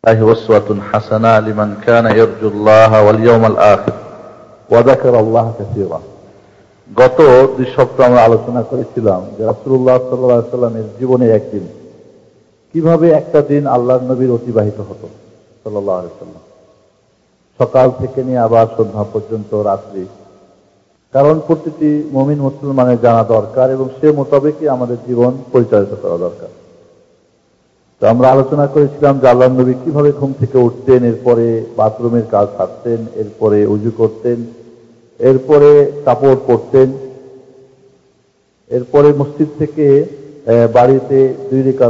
উসওয়াতুন হাসানাহ লিমান কানা ইয়ারজুল্লাহ ওয়াল ইয়াউমাল আখির ওয়া যাকারাল্লাহ কাসীরা। গত 2 সপ্তাহ আমরা আলোচনা করেছিলাম যে রাসূলুল্লাহ সাল্লাল্লাহু আলাইহি ওয়াসাল্লামের জীবনে একদিন কিভাবে একটা দিন আল্লাহর নবীর অতিবাহিত হতো সাল্লাল্লাহু আলাইহি ওয়াসাল্লাম, সকাল থেকে নিয়ে আবার সন্ধ্যা পর্যন্ত রাত্রি। কারণ প্রতিটি মুমিন মুসলমানের জানা দরকার এবং সে মোতাবেকই আমাদের জীবন পরিচালিত করা দরকার। তো আমরা আলোচনা করেছিলাম যে আল্লাহর নবী কিভাবে ঘুম থেকে উঠতেন, এরপরে বাথরুমের কাজ সারতেন, এরপরে উযু করতেন, এরপরে কাপড় পরতেন, এরপরে মসজিদ থেকে বাড়িতে 2 রাকাত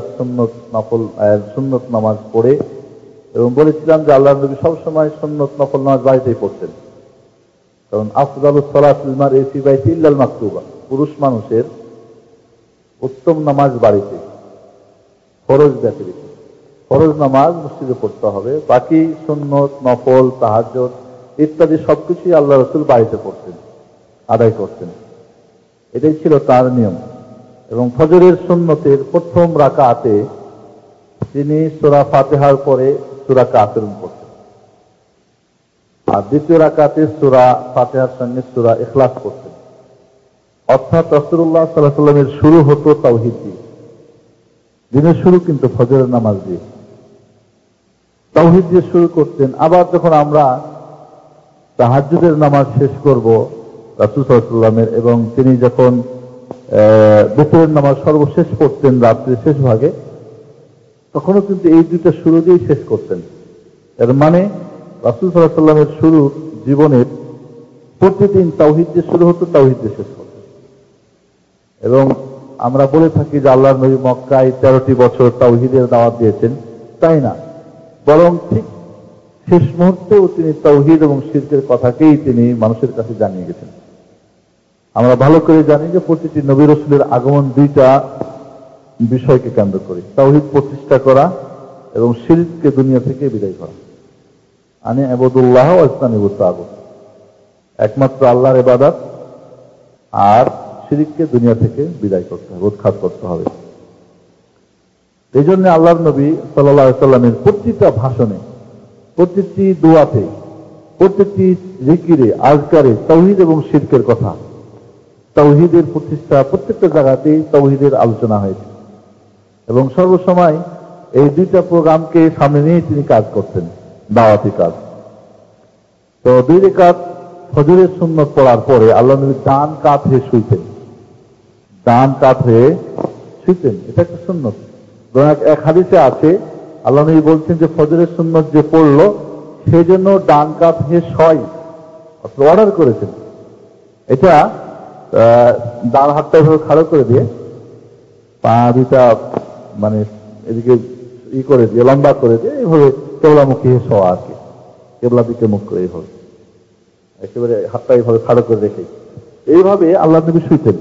সুন্নত নামাজ পড়ে, এবং বলেছিলাম যে আল্লাহর নবী সবসময় সুন্নত নফল নামাজ বাড়িতেই পড়তেন। কারণ আফদালুস সালাতিল মারই ফি বাইতি ইল্লাল মাকতুবা, পুরুষ মানুষের উত্তম নামাজ বাড়িতে, ফরজ ব্যতীত। ফরজ নামাজ মসজিদে পড়তে হবে, বাকি সুন্নত নফল তাহাজ্জুদ ইত্যাদি সবকিছুই আল্লাহ রাসূল বাড়িতে পড়তেন, আদায় করতেন। এটাই ছিল তার নিয়ম। এবং ফজরের সুন্নতের প্রথম রাকাতে তিনি সূরা ফাতিহার পরে সূরা কাফিরুন পড়তেন, আর দ্বিতীয় রাকাতে সূরা ফাতিহার সঙ্গে সূরা ইখলাস পড়তেন। অর্থাৎ রাসূলুল্লাহ সাল্লাল্লাহু আলাইহি ওয়াসাল্লামের শুরু হতো তাওহীদ দিয়ে। দিনের শুরু কিন্তু ফজরের নামাজ দিয়ে, তাওহীদ দিয়ে শুরু করতেন। আবার যখন আমরা তাহাজ্জুদের নামাজ শেষ করব রাসূল সাল্লাল্লাহু আলাইহি ওয়াসাল্লামের, এবং তিনি যখন বিতরের নামাজ সর্বশেষ পড়তেন রাত্রির শেষ ভাগে, তখনও কিন্তু এই দুইটা শুরু দিয়েই শেষ করতেন। এর মানে রাসূল সাল্লাল্লাহু আলাইহি ওয়াসাল্লামের শুরু জীবনের প্রতিদিন তাওহীদ দিয়ে শুরু হতো, তাওহীদ দিয়ে শেষ হতো। এবং আমরা বলে থাকি যে আল্লাহর নবী মক্কায় 13টি বছর তাওহীদের দাওয়াত দিয়েছেন, তাই না, বরং ঠিক শেষ মুহূর্তেও তিনি তাওহীদ এবং শিরকের কথাকেই তিনি মানুষের কাছে জানিয়ে গেছেন। আমরা ভালো করে জানি যে প্রতিটি নবী রাসূলের আগমন 2টা বিষয়কে কেন্দ্র করে, তাওহীদ প্রতিষ্ঠা করা এবং শিরককে দুনিয়া থেকে বিদায় করা। আনে ইবাদুল্লাহ ওয়া ইসতানিবুত তাগুত, একমাত্র আল্লাহর ইবাদত আর শিরককে দুনিয়া থেকে বিদায় করতে হবে, উৎখাত করতে হবে। এই জন্য আল্লাহর নবী সাল্লাল্লাহু আলাইহি ওয়াসাল্লামের প্রতিটা ভাষণে, প্রতিটি দোয়াতে, প্রতিটি জিকিরে, আজকারে তাওহীদ এবং শিরকের কথা, তাওহীদের প্রতিষ্ঠা, প্রত্যেকটা জায়গাতেই তাওহীদের আলোচনা হয়েছে। এবং সর্বসময় এই 2টা প্রোগ্রামকে সামনে নিয়ে তিনি কাজ করতেন, দাওয়াতি কাজ। তো 2 রাকাত ফজরের সুন্নত পড়ার পরে আল্লাহর নবী ডান কাত হয়ে শুইতেন, ডান কাত হয়ে শুইতেন। এটা একটা সুন্নত। এক হাদিসে আছে আল্লাহ নবী বলছেন যে ফজরের সুন্নত যে পড়লো সে জন্য ডান কাত হয়ে শয়, অর্ডার করেছেন। এটা ডান হাতটা এভাবে খাড়া করে দিয়ে, পা 2টা মানে এদিকে করে দিয়ে, লম্বা করে দিয়ে, এইভাবে কেবলামুখী হয়ে শোয়া আর কি, কেবলা দিকে মুখ করে এইভাবে একেবারে হাতটা এইভাবে খাড়া করে রেখে এইভাবে আল্লাহ নবী শুইতেন।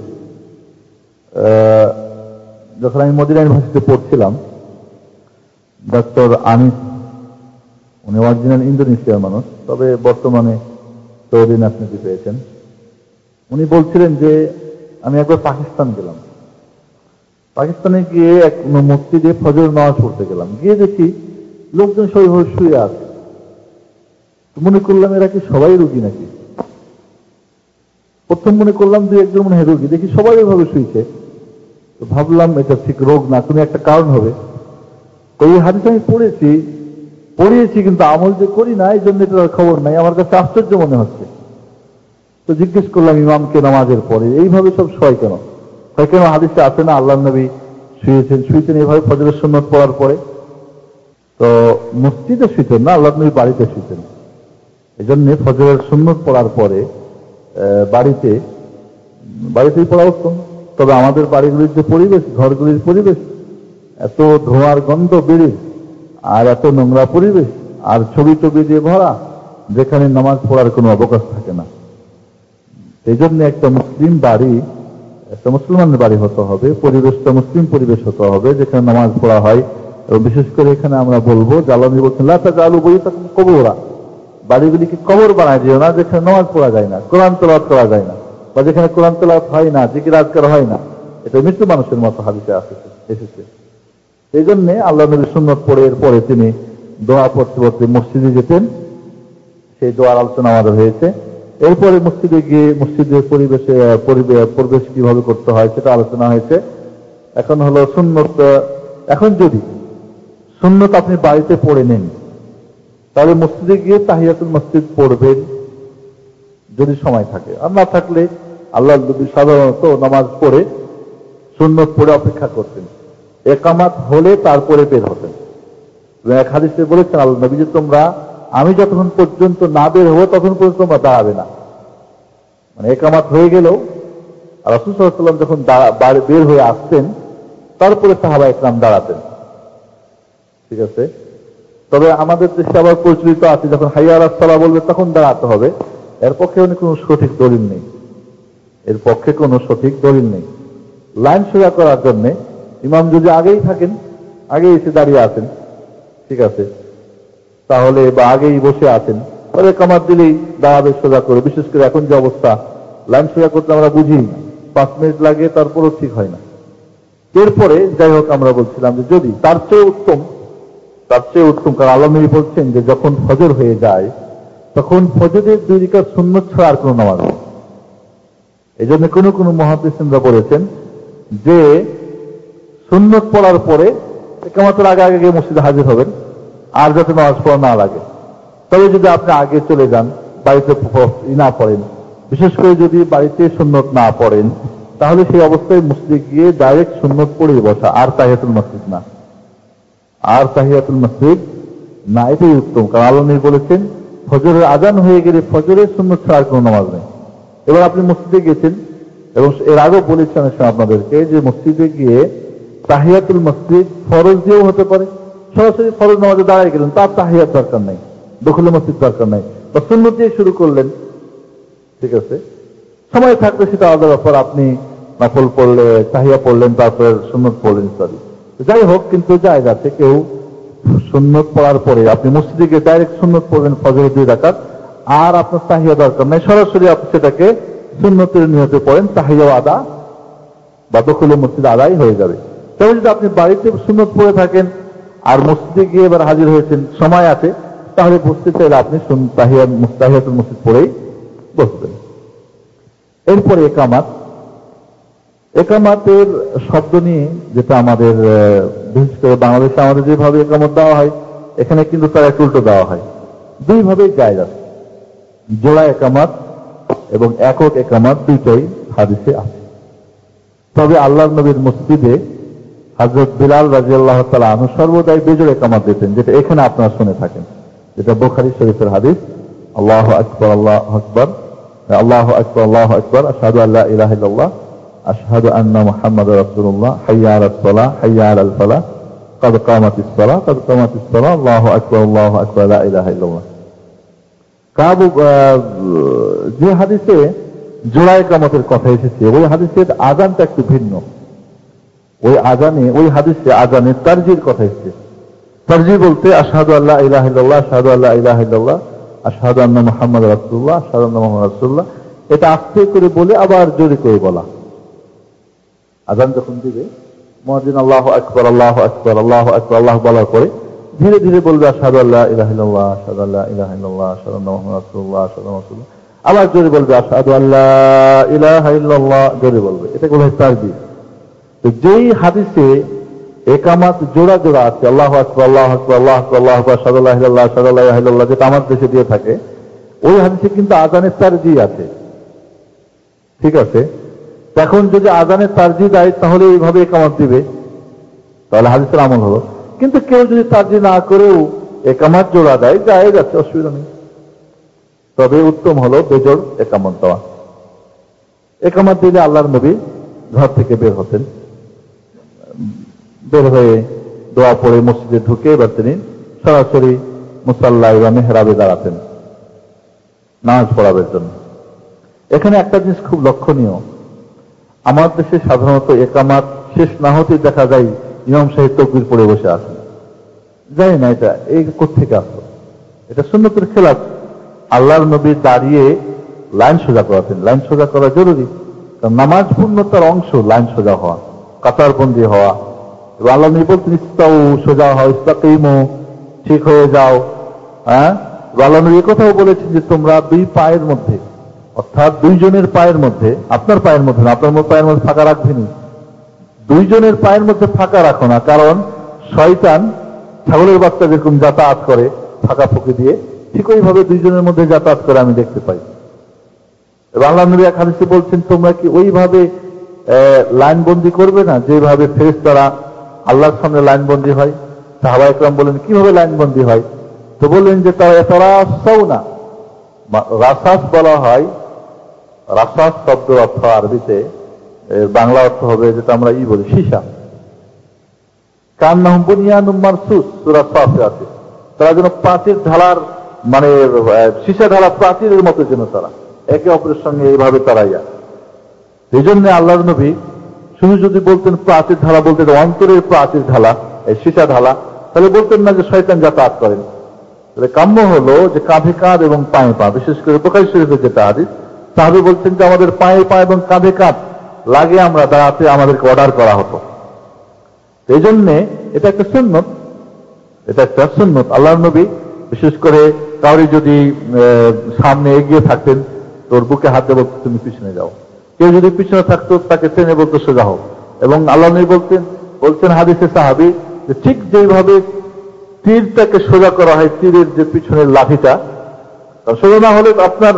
যখন আমি মদিনা ইউনিভার্সিটিতে পড়ছিলাম, ডক্টর আনিস, উনি অরিজিনাল ইন্দোনেশিয়ার মানুষ, তবে বর্তমানে সৌদি ন্যাশনালিটি পেয়েছেন। উনি বলছিলেন যে আমি একবার পাকিস্তান গেলাম, পাকিস্তানে গিয়ে এক মসজিদে ফজর নামাজ পড়তে গেলাম, গিয়ে দেখি লোকজন সবাই শুয়ে আছে। মনে করলাম এরা কি সবাই রোগী নাকি? প্রথম মনে করলাম 2-1 মনে হয় রোগী, দেখি সবাই এভাবে শুয়েছে। তো ভাবলাম এটা ঠিক রোগ না, কোনো একটা কারণ হবে। তো এই হাদিস আমি পড়িয়েছি কিন্তু আমল যে করি না, এই জন্য এটার খবর নাই। আমার কাছে আশ্চর্য মনে হচ্ছে। তো জিজ্ঞেস করলাম ইমামকে নামাজের পরে, এইভাবে সব শয় কেন? হয় কেন হাদিসে আছে না আল্লাহর নবী শুয়েছেন এইভাবে ফজরের সুন্নত পড়ার পরে? তো মসজিদে শুইতেন না, আল্লাহর নবী বাড়িতে শুইতেন। এই জন্য ফজরের সুন্নত পড়ার পরে বাড়িতেই পড়া উত্তম। তবে আমাদের বাড়িগুলির যে পরিবেশ, ঘরগুলির পরিবেশ, এত ধোঁয়ার গন্ধ বেড়ে, আর এত নোংরা পরিবেশ, আর ছবি দিয়ে ভরা, যেখানে নামাজ পড়ার কোনো অবকাশ থাকে না। এই জন্য একটা মুসলিম বাড়ি, একটা মুসলমানের বাড়ি হতে হবে, পরিবেশটা মুসলিম পরিবেশ হতে হবে, যেখানে নামাজ পড়া হয়। এবং বিশেষ করে এখানে আমরা বলবো যে আল্লাহ নবী বলছেন লা তাজআলু বুয়ুতাকুম কুবুরা, বাড়িগুলিকে কবর বানায় দিও না, যেখানে নামাজ পড়া যায় না, কোরআন তেলাওয়াত করা যায় না, বা যেখানে কোরআন তেলাওয়াত হয় না, জিকির আজকার হয় না। এটা মৃত্যু মানুষের মতো হাদিসে এসেছে। এই জন্য আল্লাহ নবী সুন্নত পড়ে এরপরে তিনি দোয়া পড়তে পড়তে মসজিদে যেতেন, সেই দোয়ার আলোচনা আমাদের হয়েছে। এরপরে মসজিদে গিয়ে মসজিদের পরিবেশ কিভাবে করতে হয় সেটা আলোচনা হয়েছে। এখন হলো সুন্নত। এখন যদি সুন্নত আপনি বাড়িতে পড়ে নেন, তাহলে মসজিদে গিয়ে তাহিয়াতুল মসজিদ পড়বেন যদি সময় থাকে, আর না থাকলে আল্লাহ নবী সাধারণত নামাজ পড়ে সুন্নত পড়ে অপেক্ষা করতেন, একামাত হলে তারপরে বের হতেন। এক হাদিসে বলেছেন আল্লাহ নবী যে তোমরা আমি যতক্ষণ পর্যন্ত না বের হবো তখন পর্যন্ত তোমরা দাঁড়াবে না। মানে একামাত হয়ে গেলেও রাসূল সাল্লাল্লাহু আলাইহি ওয়াসাল্লাম যখন বের হয়ে আসতেন তারপরে সাহাবা ইকরাম দাঁড়াতেন। ঠিক আছে, তবে আমাদের দেশে আবার প্রচলিত আছে যখন হাইয়া আলাস সালাহ বলবে তখন দাঁড়াতে হবে। এর পক্ষে কোনো সঠিক দলিল নেই, এর পক্ষে কোনো সঠিক দলিল নেই। লাইন সোজা করার জন্য ইমাম যদি আগেই থাকেন, আগে এসে দাঁড়িয়ে আছেন, ঠিক আছে, তাহলে বা আগেই বসে আছেন, তাহলে কামাত দিলেই দাঁড়াবে সোজা করে। বিশেষ করে এখন যে অবস্থা, লাইন সোজা করতে আমরা বুঝি 5 মিনিট লাগে, তারপরও ঠিক হয় না। এরপরে যাই হোক, আমরা বলছিলাম যে যদি তার চেয়ে উত্তম, কারণ আল্লাহ নবী বলছেন যে যখন ফজর হয়ে যায় তখন ফজরের 2 রাকাত সুন্নত ছাড়া আর কোনো নামাজ নেই। এই জন্য কোনো মুহাদ্দিসিনরা বলেছেন যে সুন্নত পড়ার পরে ইকামতের আগে আগে গিয়ে মসজিদে হাজির হবেন, আর যাতে নামাজ পড়া না লাগে। তবে যদি আপনি আগে চলে যান, বাড়িতে না পড়েন, বিশেষ করে যদি বাড়িতে সুন্নত না পড়েন, তাহলে সেই অবস্থায় মসজিদে গিয়ে ডাইরেক্ট সুন্নত পড়েই বসা, আর তাহিয়াতুল মসজিদ না, এটাই উত্তম। কারণ আল্লাহ নবী বলেছেন ফজরের আজান হয়ে গেলে ফজরের সুন্নত ছাড়া আর কোনো নামাজ নেই। এবার আপনি মসজিদে গেছেন, এবং এর আগেও বলেছেন আপনাদেরকে যে মসজিদে গিয়ে তাহিয়াতুল মসজিদ ফরজ দিয়েও হতে পারে। সরাসরি ফরজ নামাজে দাঁড়ায় গেলেন, তার তাহিয়াত দরকার নাই, দখলে মসজিদ দরকার নাই, বা সুন্নত দিয়ে শুরু করলেন, ঠিক আছে, সময় থাকলে সেটা আলাদা ব্যাপার। আপনি নফল পড়লে তাহিয়া পড়লেন, তারপরে সুন্নত পড়লেন ইত্যাদি। যাই হোক, কিন্তু জায়েজ আছে কেউ সুন্নত পড়ার পরে আপনি মসজিদে গিয়ে ডাইরেক্ট সুন্নত পড়বেন ফজরের 2 রাকাত, আর আপনার তাহিয়া দরকার নাই, সরাসরি আপনি সেটাকে সুন্নতের নিয়তে পড়েন, তাহিয়া আদা বা দখলে মসজিদ আদায় হয়ে যাবে। তবে যদি আপনি বাড়িতে সুন্নত পড়ে থাকেন আর মসজিদে গিয়ে এবার হাজির হয়েছেন, সময় আছে, তাহলে বসতে চাইলে আপনি তাহিয়াতুল মসজিদ পড়েই বসবেন। এরপরে একামাতের শব্দ নিয়ে যেটা আমাদের বিশেষ করে বাংলাদেশে আমাদের যেভাবে একামত দেওয়া হয়, এখানে কিন্তু তার একটু উল্টো দেওয়া হয়। 2 ভাবেই জায়েজ আছে, জোড়া একামাত এবং একক একামাত, 2টাই হাদিসে আছে। তবে আল্লাহর নবীর মসজিদে হযরত বিলাল রাদিয়াল্লাহু তাআলা আনহু সর্বদাই বেজোড় একামত দিতেন, যেটা এখানে আপনারা শুনে থাকেন, যেটা বুখারী শরীফের হাদিস। আল্লাহু আকবার, আল্লাহু আকবার, আল্লাহু আকবার, আল্লাহু আকবার, আশহাদু আল্লা ইলাহা ইল্লাল্লাহ, আশহাদু আন্না মুহাম্মাদুর রাসূলুল্লাহ, হাইয়া আলাস সালাহ, হাইয়া আলাল ফালাহ, ক্বাদ কামাতিস সালাহ, ক্বাদ কামাতিস সালাহ, আল্লাহু আকবার, আল্লাহু আকবার, লা ইলাহা ইল্লাল্লাহ। যে হাদিসে জোড়া ইকামতের কথা এসেছে, ওই হাদিসের আযানটা একটু ভিন্ন। ওই হাদিসে আযানের তারজির কথা এসেছে। তারজি বলতে আশহাদু আল্লা ইলাহা ইল্লাল্লাহ, আশহাদু আল্লা ইলাহা ইল্লাল্লাহ, আশহাদু আন্না মুহাম্মাদুর রাসূলুল্লাহ, আশহাদু আন্না মুহাম্মাদুর রাসূলুল্লাহ, এটা আস্তে করে বলে আবার জোরে করে বলা। আযান যখন দিবে মুয়াজ্জিন আল্লাহু আকবার, আল্লাহু আকবার, আল্লাহু আকবার, আল্লাহ বলার পরে ধীরে ধীরে বলবে আশহাদু আল্লা ইলাহা ইল্লাল্লাহ, আশহাদু আল্লা ইলাহা ইল্লাল্লাহ, আশহাদু আন্না মুহাম্মাদুর রাসূলুল্লাহ, আশহাদু আন্না রাসূলুল্লাহ, আবার জোরে বলবে আশহাদু আল্লা ইলাহা ইল্লাল্লাহ, জোরে বলবে। এটা বলা হয় তারজি। তো যেই হাদিসে একামাত জোড়া জোড়া আছে, আল্লাহু আকবার, আল্লাহু আকবার, আল্লাহু আকবার, আল্লাহু আকবার, আশহাদু আল্লা ইলাহা ইল্লাল্লাহ, আশহাদু আল্লা ইলাহা ইল্লাল্লাহ, যেটা আমার দেশে দিয়ে থাকে, ওই হাদিসে কিন্তু আযানের তারজি আছে, ঠিক আছে। এখন যদি আযানের তারজি দেয় তাহলে এইভাবে একামত দিবে, তাহলে হাদিসের আমল হলো। কিন্তু কেউ যদি তারজি না করেও একামত জোড়া দেয়, জায়েজ আছে, অসুবিধা নেই। তবে উত্তম হলো বেজোড় একামত দেওয়া। একামত দিলে আল্লাহর নবী ঘর থেকে বের হতেন, বের হয়ে দোয়া পড়ে মসজিদে ঢুকে এবার তিনি সরাসরি মুসাল্লায় বা মেহরাবে দাঁড়াতেন নামাজ পড়াবার জন্য। এখানে একটা জিনিস খুব লক্ষণীয়, আমার দেশে সাধারণত একামাত শেষ না হতে দেখা যায় ইমাম সাহেব তাকবীর পড়ে বসে আসেন। জানি না এটা এই কোত্থেকে আসলো, এটা সুন্নতের খেলাফ। আল্লাহর নবী দাঁড়িয়ে লাইন সোজা করাতেন। লাইন সোজা করা জরুরি, কারণ নামাজ পূর্ণতার অংশ লাইন সোজা হওয়া, কাতারবন্দি হওয়া। এবং আল্লাহ নবী বলতেন ইস্তাউ, সোজা হও, ইস্তাকিমু, ঠিক হয়ে যাও। হ্যাঁ, আল্লাহ নবী কথাও বলেছেন যে তোমরা দুই পায়ের মধ্যে, অর্থাৎ দুইজনের পায়ের মধ্যে, আপনার পায়ের মধ্যে না, আপনার পায়ের মধ্যে ফাঁকা রাখবেনি, দুইজনের পায়ের মধ্যে ফাঁকা রাখো না, কারণ শয়তান ছাগলের বাচ্চা যেরকম যাতায়াত করে ফাঁকা ফুঁকে দিয়ে, ঠিক ওইভাবে দুইজনের মধ্যে যাতায়াত করে আমি দেখতে পাই। এবং আল্লাহ নবী এক হাদিসে বলছেন তোমরা কি ওইভাবে লাইন বন্দি করবে না যেভাবে ফেরেশতারা আল্লাহর সামনে লাইন বন্দি হয়? সাহাবা ইকরাম বলেন কিভাবে লাইন বন্দি হয়? তো বললেন যে তারা না, রাসাস বলা হয়, রাসাস শব্দের অর্থ আরবিতে, বাংলা অর্থ হবে যেটা আমরা বলি সীসা। কান্নাহুম বুনিয়ানুম মারসুস, সূরা সাফে আছে, তারা যেন প্রাচীর ঢালার মানে সীসা ঢালা প্রাচীরের মতো যেন তারা একে অপরের সঙ্গে এইভাবে তারাইয়া। এই জন্য আল্লাহর নবী শুধু যদি বলতেন প্রাচীর ঢালা, বলতেন অন্তরের প্রাচীর ঢালা, এই সীসা ঢালা, তাহলে বলতেন না যে শয়তান যাতায়াত করেন। তাহলে কাম্য হলো যে কাঁধে কাঁধ এবং পায়ে পা, বিশেষ করে বুখারী শরীফে যেটা হাদিস, সাহাবী বলছেন যে আমাদের পায়ে পা এবং কাঁধে কাঁধ লাগে আমরা দাঁড়াতে আমাদেরকে অর্ডার করা হতো। এই জন্যে এটা একটা সুন্নত, এটা একটা সুন্নত। আল্লাহর নবী বিশেষ করে কাউরি যদি সামনে এগিয়ে থাকতেন তোর বুকে হাত দিয়ে বলতো তুমি পিছনে যাও, কেউ যদি পিছনে থাকতো তাকে টেনে বলতো সোজা হোক। এবং আল্লাহ নবী বলছেন হাদিসে সাহাবী যে ঠিক যেভাবে তীরটাকে সোজা করা হয়, তীরের যে পিছনের লাঠিটা সোজা না হলে আপনার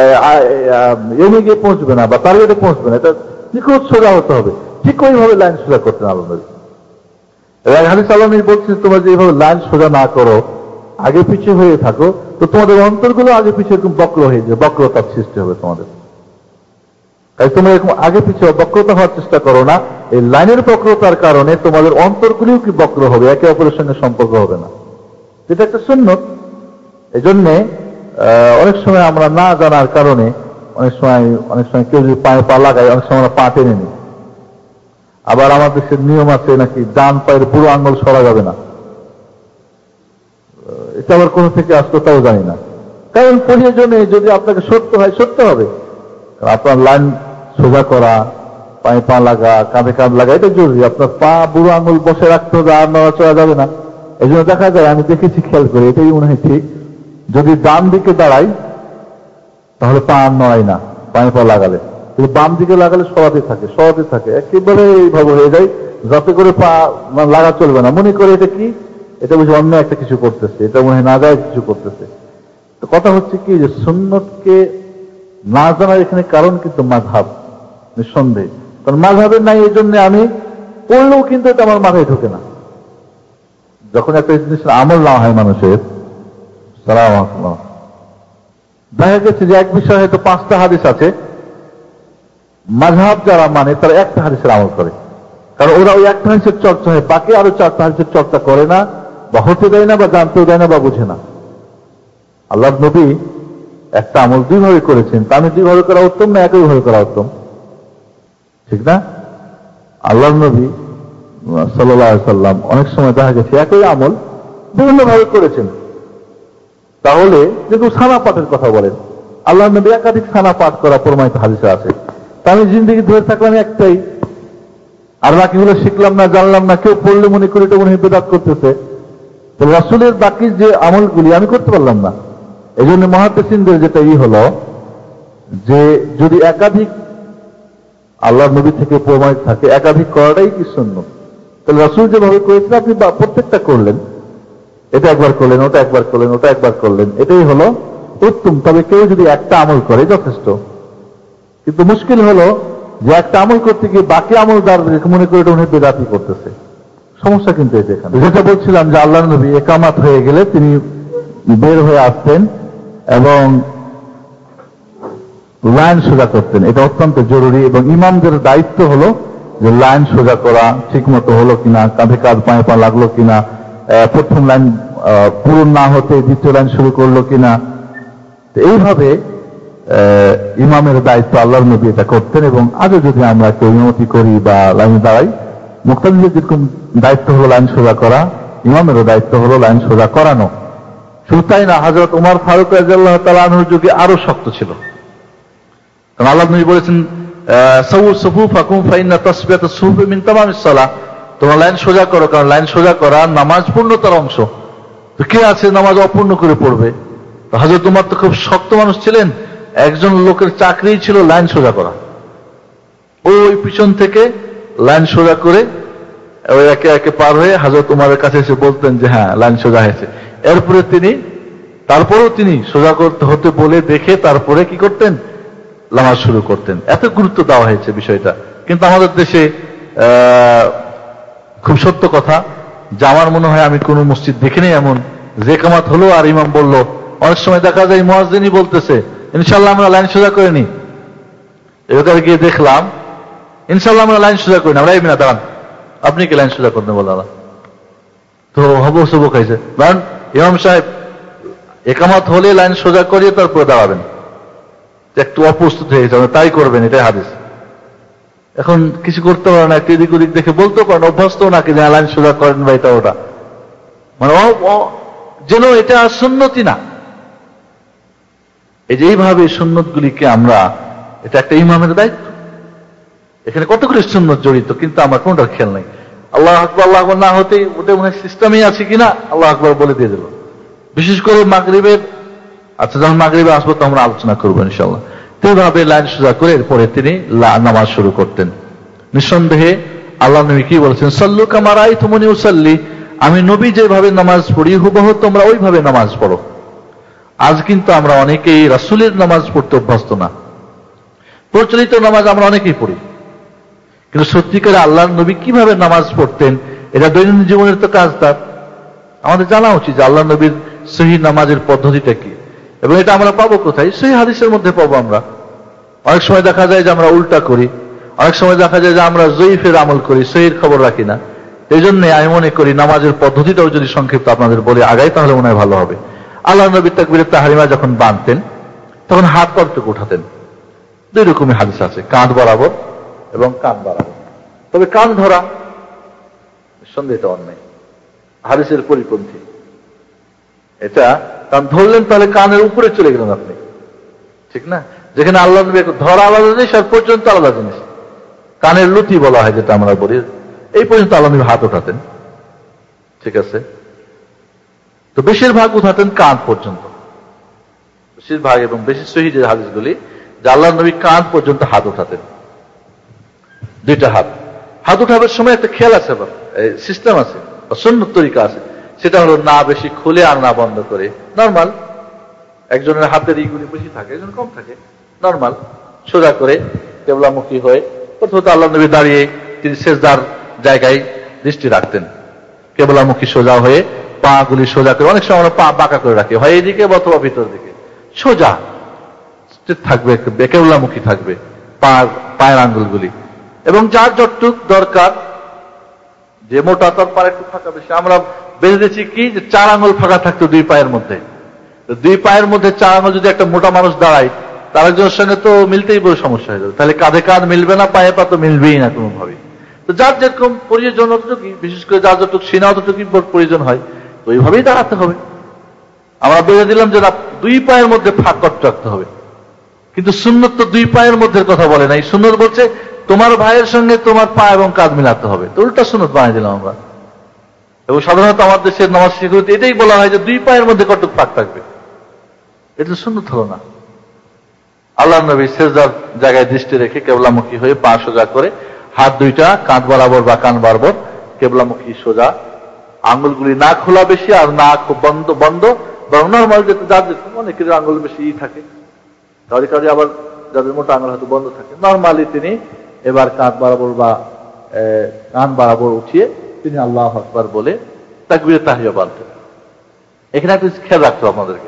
এমে গিয়ে পৌঁছবে না বা টার্গেটে পৌঁছবে না, এটা নিখুঁত সোজা হতে হবে, ঠিক ওইভাবে লাইন সোজা করতেন আল্লাহ নবী। হাদিস আল্লাহ নবী বলছেন তোমরা যে এইভাবে লাইন সোজা না করো, আগে পিছিয়ে হয়ে থাকো, তো তোমাদের অন্তরগুলো আগে পিছিয়ে এরকম বক্র হয়ে যাবে, বক্রতার সৃষ্টি হবে তোমাদের। তাই তোমরা এরকম আগে পিছিয়ে বক্রতা হওয়ার চেষ্টা করো না, এই লাইনের বক্রতার কারণে তোমাদের অন্তরগুলিও কি বক্র হবে, একে অপরের সঙ্গে সম্পর্ক হবে না। এটা একটা সুন্নত। এই জন্যে অনেক সময় আমরা না জানার কারণে অনেক সময় কেউ যদি পায়ে পা লাগায়, অনেক সময় আমরা পা টেনে নিই। আবার আমাদের দেশের নিয়ম আছে নাকি ডান পায়ের বুড়ো আঙুল সরা যাবে না, এটা আবার কোন থেকে আসতো তাও জানি না। কারণ প্রয়োজনে যদি আপনাকে সত্য হয়, সত্য হবে। আপনার লাইন সোজা করা, পায়ে পা লাগা, কাঁধে কাঁধ লাগা, এটা জরুরি। আপনার পা বুড়ো আঙুল বসে রাখতে হবে, আর নড়াচড়া যাবে না। এই জন্য দেখা যায়, আমি দেখেছি, খেয়াল করে, এটাই মনে হয় ঠিক, যদি ডান দিকে দাঁড়াই তাহলে পা আর নড়াই না পায়ে পা লাগালে, কিন্তু বাম দিকে লাগালে সরাতে থাকে, একেবারে এইভাবে হয়ে যায়, যাতে করে পা লাগা চলবে না। মনে করে এটা কি, এটা বুঝে অন্য একটা কিছু করতেছে, এটা মনে হয় না যায় কিছু করতেছে। তো কথা হচ্ছে কি যে সুন্নতকে না জানার এখানে কারণ কিন্তু মাযহাব, নিঃসন্দেহে। কারণ মাযহাবের নাই, এই জন্য আমি পড়লেও কিন্তু এটা আমার মাথায় ঢোকে না। যখন একটা জিনিস আমল না হয় মানুষের, দেখা গেছে যে এক বিষয়ে হয়তো 5টা হাদিস আছে, মাযহাব যারা মানে তারা একটা হাদিসের আমল করে, কারণ ওরা ওই একটা হাদিসের চর্চা হয়, বাকি আরো 4টা হাদিসের চর্চা করে না, বা হতে দেয় না, বা জানতেও দেয় না, বা বুঝে না। আল্লাহর নবী একটা আমল দুইভাবে করেছেন, তা আমি দুইভাবে করা উত্তম না একইভাবে করা উত্তম? ঠিক না? আল্লাহর নবী সাল্লাল্লাহু আলাইহি সাল্লাম অনেক সময় দেখা গেছে একই আমল বিভিন্ন ভাবে করেছেন। তাহলে যেহেতু সানা পাঠের কথা বলেন, আল্লাহর নবী একাধিক সানা পাঠ করা প্রমাণিত হাদিসে আছে। তা আমি জিন্দেগি ধরে থাকলাম একটাই, আর বাকিগুলো শিখলাম না, জানলাম না, কেউ পড়লে মনে করি এটা মনে হয় বিদআত করতেছে। তো রাসূলের বাকি যে আমলগুলি আমি করতে পারলাম না। এই জন্য মুহাদ্দিসিনদের যেটা হলো যে যদি একাধিক আল্লাহর নবী থেকে প্রমাণিত থাকে, একাধিক করাটাই কি সুন্নাত। তাহলে রাসূল যেভাবে করেছেন আপনি প্রত্যেকটা করলেন, এটা একবার করলেন, ওটা একবার করলেন, ওটা একবার করলেন, এটাই হলো উত্তম। তবে কেউ যদি একটা আমল করে যথেষ্ট। কিন্তু মুশকিল হলো যে একটা আমল করতে গিয়ে বাকি আমলদার মনে করে এটা উনি বিদআতই করতেছে। সমস্যা কিন্তু এটা এখানে। যেটা বলছিলাম যে আল্লাহর নবী ইকামাত হয়ে গেলে তিনি বের হয়ে আসতেন এবং লাইন সোজা করতেন, এটা অত্যন্ত জরুরি। এবং ইমামদের দায়িত্ব হলো যে লাইন সোজা করা ঠিক মতো হলো কিনা, কাঁধে কাঁধ পায়ে পা লাগলো কিনা, প্রথম লাইন পূরণ না হতে দ্বিতীয় লাইন শুরু করলো কিনা। এইভাবে ইমামের দায়িত্ব আল্লাহর নবী এটা করতেন। এবং আজও যদি আমরা কেউ ইমামতি করি বা লাইনে দাঁড়াই, মুক্তাদিদের যেরকম দায়িত্ব হলো লাইন সোজা করা, ইমামেরও দায়িত্ব হলো লাইন সোজা করানো। শুধু তাই না, হযরত ওমর ফারুক রাদিয়াল্লাহু তাআলা আনহুর যুগে আরো শক্ত ছিল। কারণ আল্লাহ নবী বলেছেন সাউ সুফুফাকুম ফাইন্না তাসবিয়াতাস সুফুফি মিন তামামিস সালাহ, তোমরা লাইন সোজা করো, কারণ লাইন সোজা করা নামাজ পূর্ণতার অংশ। তো কে আছে নামাজ অপূর্ণ করে পড়বে? হযরত উমর তো খুব শক্ত মানুষ ছিলেন, একজন লোকের চাকরি ছিল লাইন সোজা করা। ওই পিছন থেকে লাইন সোজা করে ওই একে একে পার হয়ে হযরত উমরের কাছে এসে বলতেন যে হ্যাঁ লাইন সোজা হয়েছে। এরপরে তারপরেও তিনি সোজা করতে হতে বলে দেখে তারপরে কি করতেন, নামাজ শুরু করতেন। এত গুরুত্ব দেওয়া হয়েছে বিষয়টা। কিন্তু আমাদের দেশে খুব সত্য কথা যে আমার মনে হয় আমি কোন মসজিদ দেখিনি এমন যে কামাত হলো আর ইমাম বলল, অনেক সময় দেখা যায় মুয়াজ্জিনই বলতেছে ইনশাআল্লাহ আমরা লাইন সোজা করে নি। এবার গিয়ে দেখলাম ইনশাআল্লাহ আমরা লাইন সোজা করি না, আমরা এই না দাঁড়ান আপনি কি লাইন সোজা করতে বললেন? তো হবো সবো খাইছে, কারণ ইমাম সাহেব একামত হলে লাইন সোজা করিয়ে তারপরে দাঁড়াবেন, একটু অপ্রস্তুত হয়ে গেছে তাই করবেন, এটাই হাদিস। এখন কিছু করতে পারে না, একটু এদিক ওদিক দেখে বলতেও পারেন, অভ্যস্ত নাকি যে লাইন সোজা করেন বা এটা ওটা, মানে যেন এটা সুন্নতি না। এই যে এইভাবে সুন্নত গুলিকে আমরা, এটা একটা ইমামের দায়িত্ব। এখানে কতগুলি সুন্নত জড়িত, কিন্তু আমার কোনটার খেয়াল নাই। আল্লাহ আকবার আল্লাহ আকবার না হতেই ওটা মনে হয় সিস্টেমই আছে কিনা আল্লাহ আকবার বলে দিয়ে দিল। বিশেষ করে মাগরিবের, আচ্ছা যখন মাগরিবে আসবো তো আমরা আলোচনা করবো ইনশাআল্লাহ। এইভাবে লাইন সোজা করে এরপরে তিনি নামাজ শুরু করতেন। নিঃসন্দেহে আল্লাহ নবী কি বলেছেন, সাল্লু কামা রাআইতুমুনি উসাল্লি, আমি নবী যেভাবে নামাজ পড়ি হুবহু তোমরা ওইভাবে নামাজ পড়ো। আজ কিন্তু আমরা অনেকেই রাসূলের নামাজ পড়তে অভ্যস্ত না। প্রচলিত নামাজ আমরা অনেকেই পড়ি, কিন্তু সত্যিকারে আল্লাহর নবী কিভাবে নামাজ পড়তেন এটা দৈনন্দিন জীবনের তো কাজ তার। আমাদের জানা উচিত যে আল্লাহ নবীর সহিহ নামাজের পদ্ধতিটা কি, এবং এটা আমরা পাবো কোথায়? সহিহ হাদিসের মধ্যে পাবো আমরা। অনেক সময় দেখা যায় যে আমরা উল্টা করি, অনেক সময় দেখা যায় যে আমরা জয়ীফের আমল করি, সহির খবর রাখি না। এই জন্য আমি মনে করি নামাজের পদ্ধতিটাও যদি সংক্ষিপ্ত আপনাদের বলে আগাই তাহলে মনে হয় ভালো হবে। আল্লাহ নবী তাকবীরে তাহরিমা যখন বাঁধতেন তখন হাত কতটুকু উঠাতেন? দুই রকমের হাদিস আছে, কাঁধ বরাবর এবং কান বরাবর। তবে কান ধরা সন্দেহ এটা অন্যায়, হাদিসের পরিপন্থী। এটা কান ধরলেন তাহলে কানের উপরে চলে গেলেন আপনি, ঠিক না? যেখানে আল্লাহ নবী ধরা আলাদা জিনিস আর পর্যন্ত আলাদা জিনিস। কানের লুতি বলা হয় যেটা আমরা বলি, এই পর্যন্ত আল্লাহ নবী হাত উঠাতেন, ঠিক আছে? তো বেশিরভাগ উঠাতেন কাঁধ পর্যন্ত, বেশিরভাগ এবং বেশি সহিহ যে হাদিসগুলি যে আল্লাহ নবী কাঁধ পর্যন্ত হাত উঠাতেন। দুইটা হাত উঠাবার সময় একটা খেয়াল আছে, সিস্টেম আছে, সুন্নত তরিকা আছে। সেটা হলো না বেশি খুলে আর না বন্ধ করে, নরমাল। একজনের হাতের ইগুলি বেশি থাকে, একজন কম থাকে, নরমাল সোজা করে কিবলামুখী হয়ে। প্রথমত আল্লাহ নবী দাঁড়িয়ে তিনি সিজদার জায়গায় দৃষ্টি রাখতেন, কিবলামুখী সোজা হয়ে পা গুলি সোজা করে। অনেক সময় আমরা পা বাঁকা করে রাখি, হয় এইদিকে অথবা ভিতর দিকে, সোজা থাকবে, কিবলামুখী থাকবে পায়ের আঙ্গুলগুলি। এবং যার যতটুক দরকার, যে মোটা তার পায়ে একটু ফাঁকা বেশি। আমরা বেঁধেছি কি যে 4 আঙ্গুল ফাঁকা থাকতো দুই পায়ের মধ্যে। দুই পায়ের মধ্যে 4 আঙ্গুল যদি একটা মোটা মানুষ দাঁড়ায় তার একজনের সঙ্গে তো মিলতেই বড় সমস্যা হয়ে যাবে, তাহলে কাঁধে কাঁধ মিলবে না, পায়ে পা তো মিলবেই না কোনোভাবে। তো যার যেরকম প্রয়োজন অতটুকু, বিশেষ করে যার যতটুকু সিনা অতটুকু প্রয়োজন হয়, তো ওইভাবেই দাঁড়াতে হবে। আমরা বেঁধে দিলাম যে দুই পায়ের মধ্যে ফাঁক রাখতে হবে, কিন্তু সুন্নত তো দুই পায়ের মধ্যে কথা বলে নাই। সুন্নত বলছে তোমার ভাইয়ের সঙ্গে তোমার পা এবং কাঁধ মিলাতে হবে। তো উল্টা সুন্নত বানিয়ে দিলাম আমরা। এবং সাধারণত আমাদের দেশের নামাজ শিক্ষাতে এটাই বলা হয় যে দুই পায়ের মধ্যে কতটুকু ফাঁক থাকবে, এটা সুন্নত হলো না। আল্লাহ নবী সিজদার জায়গায় দৃষ্টি রেখে কিবলামুখী হয়ে পা সোজা করে হাত দুইটা কাঁধ বরাবর বা কান বরাবর কিবলামুখী সোজা, আঙ্গুলগুলি না খোলা বেশি আর না খুব বন্ধ বরং নর্মাল, যেতে যার অনেকের আঙ্গুল বেশি থাকে, কাজে কাজে আবার যাদের মোটা আঙ্গুল হয়তো বন্ধ থাকে। নর্মালি তিনি এবার কাঁধ বরাবর বা কান বরাবর উঠিয়ে তিনি আল্লাহু আকবার বলে তাকবীরে তাহরিমা বাঁধতেন। এখানে একটা খেয়াল রাখতে হবে আপনাদেরকে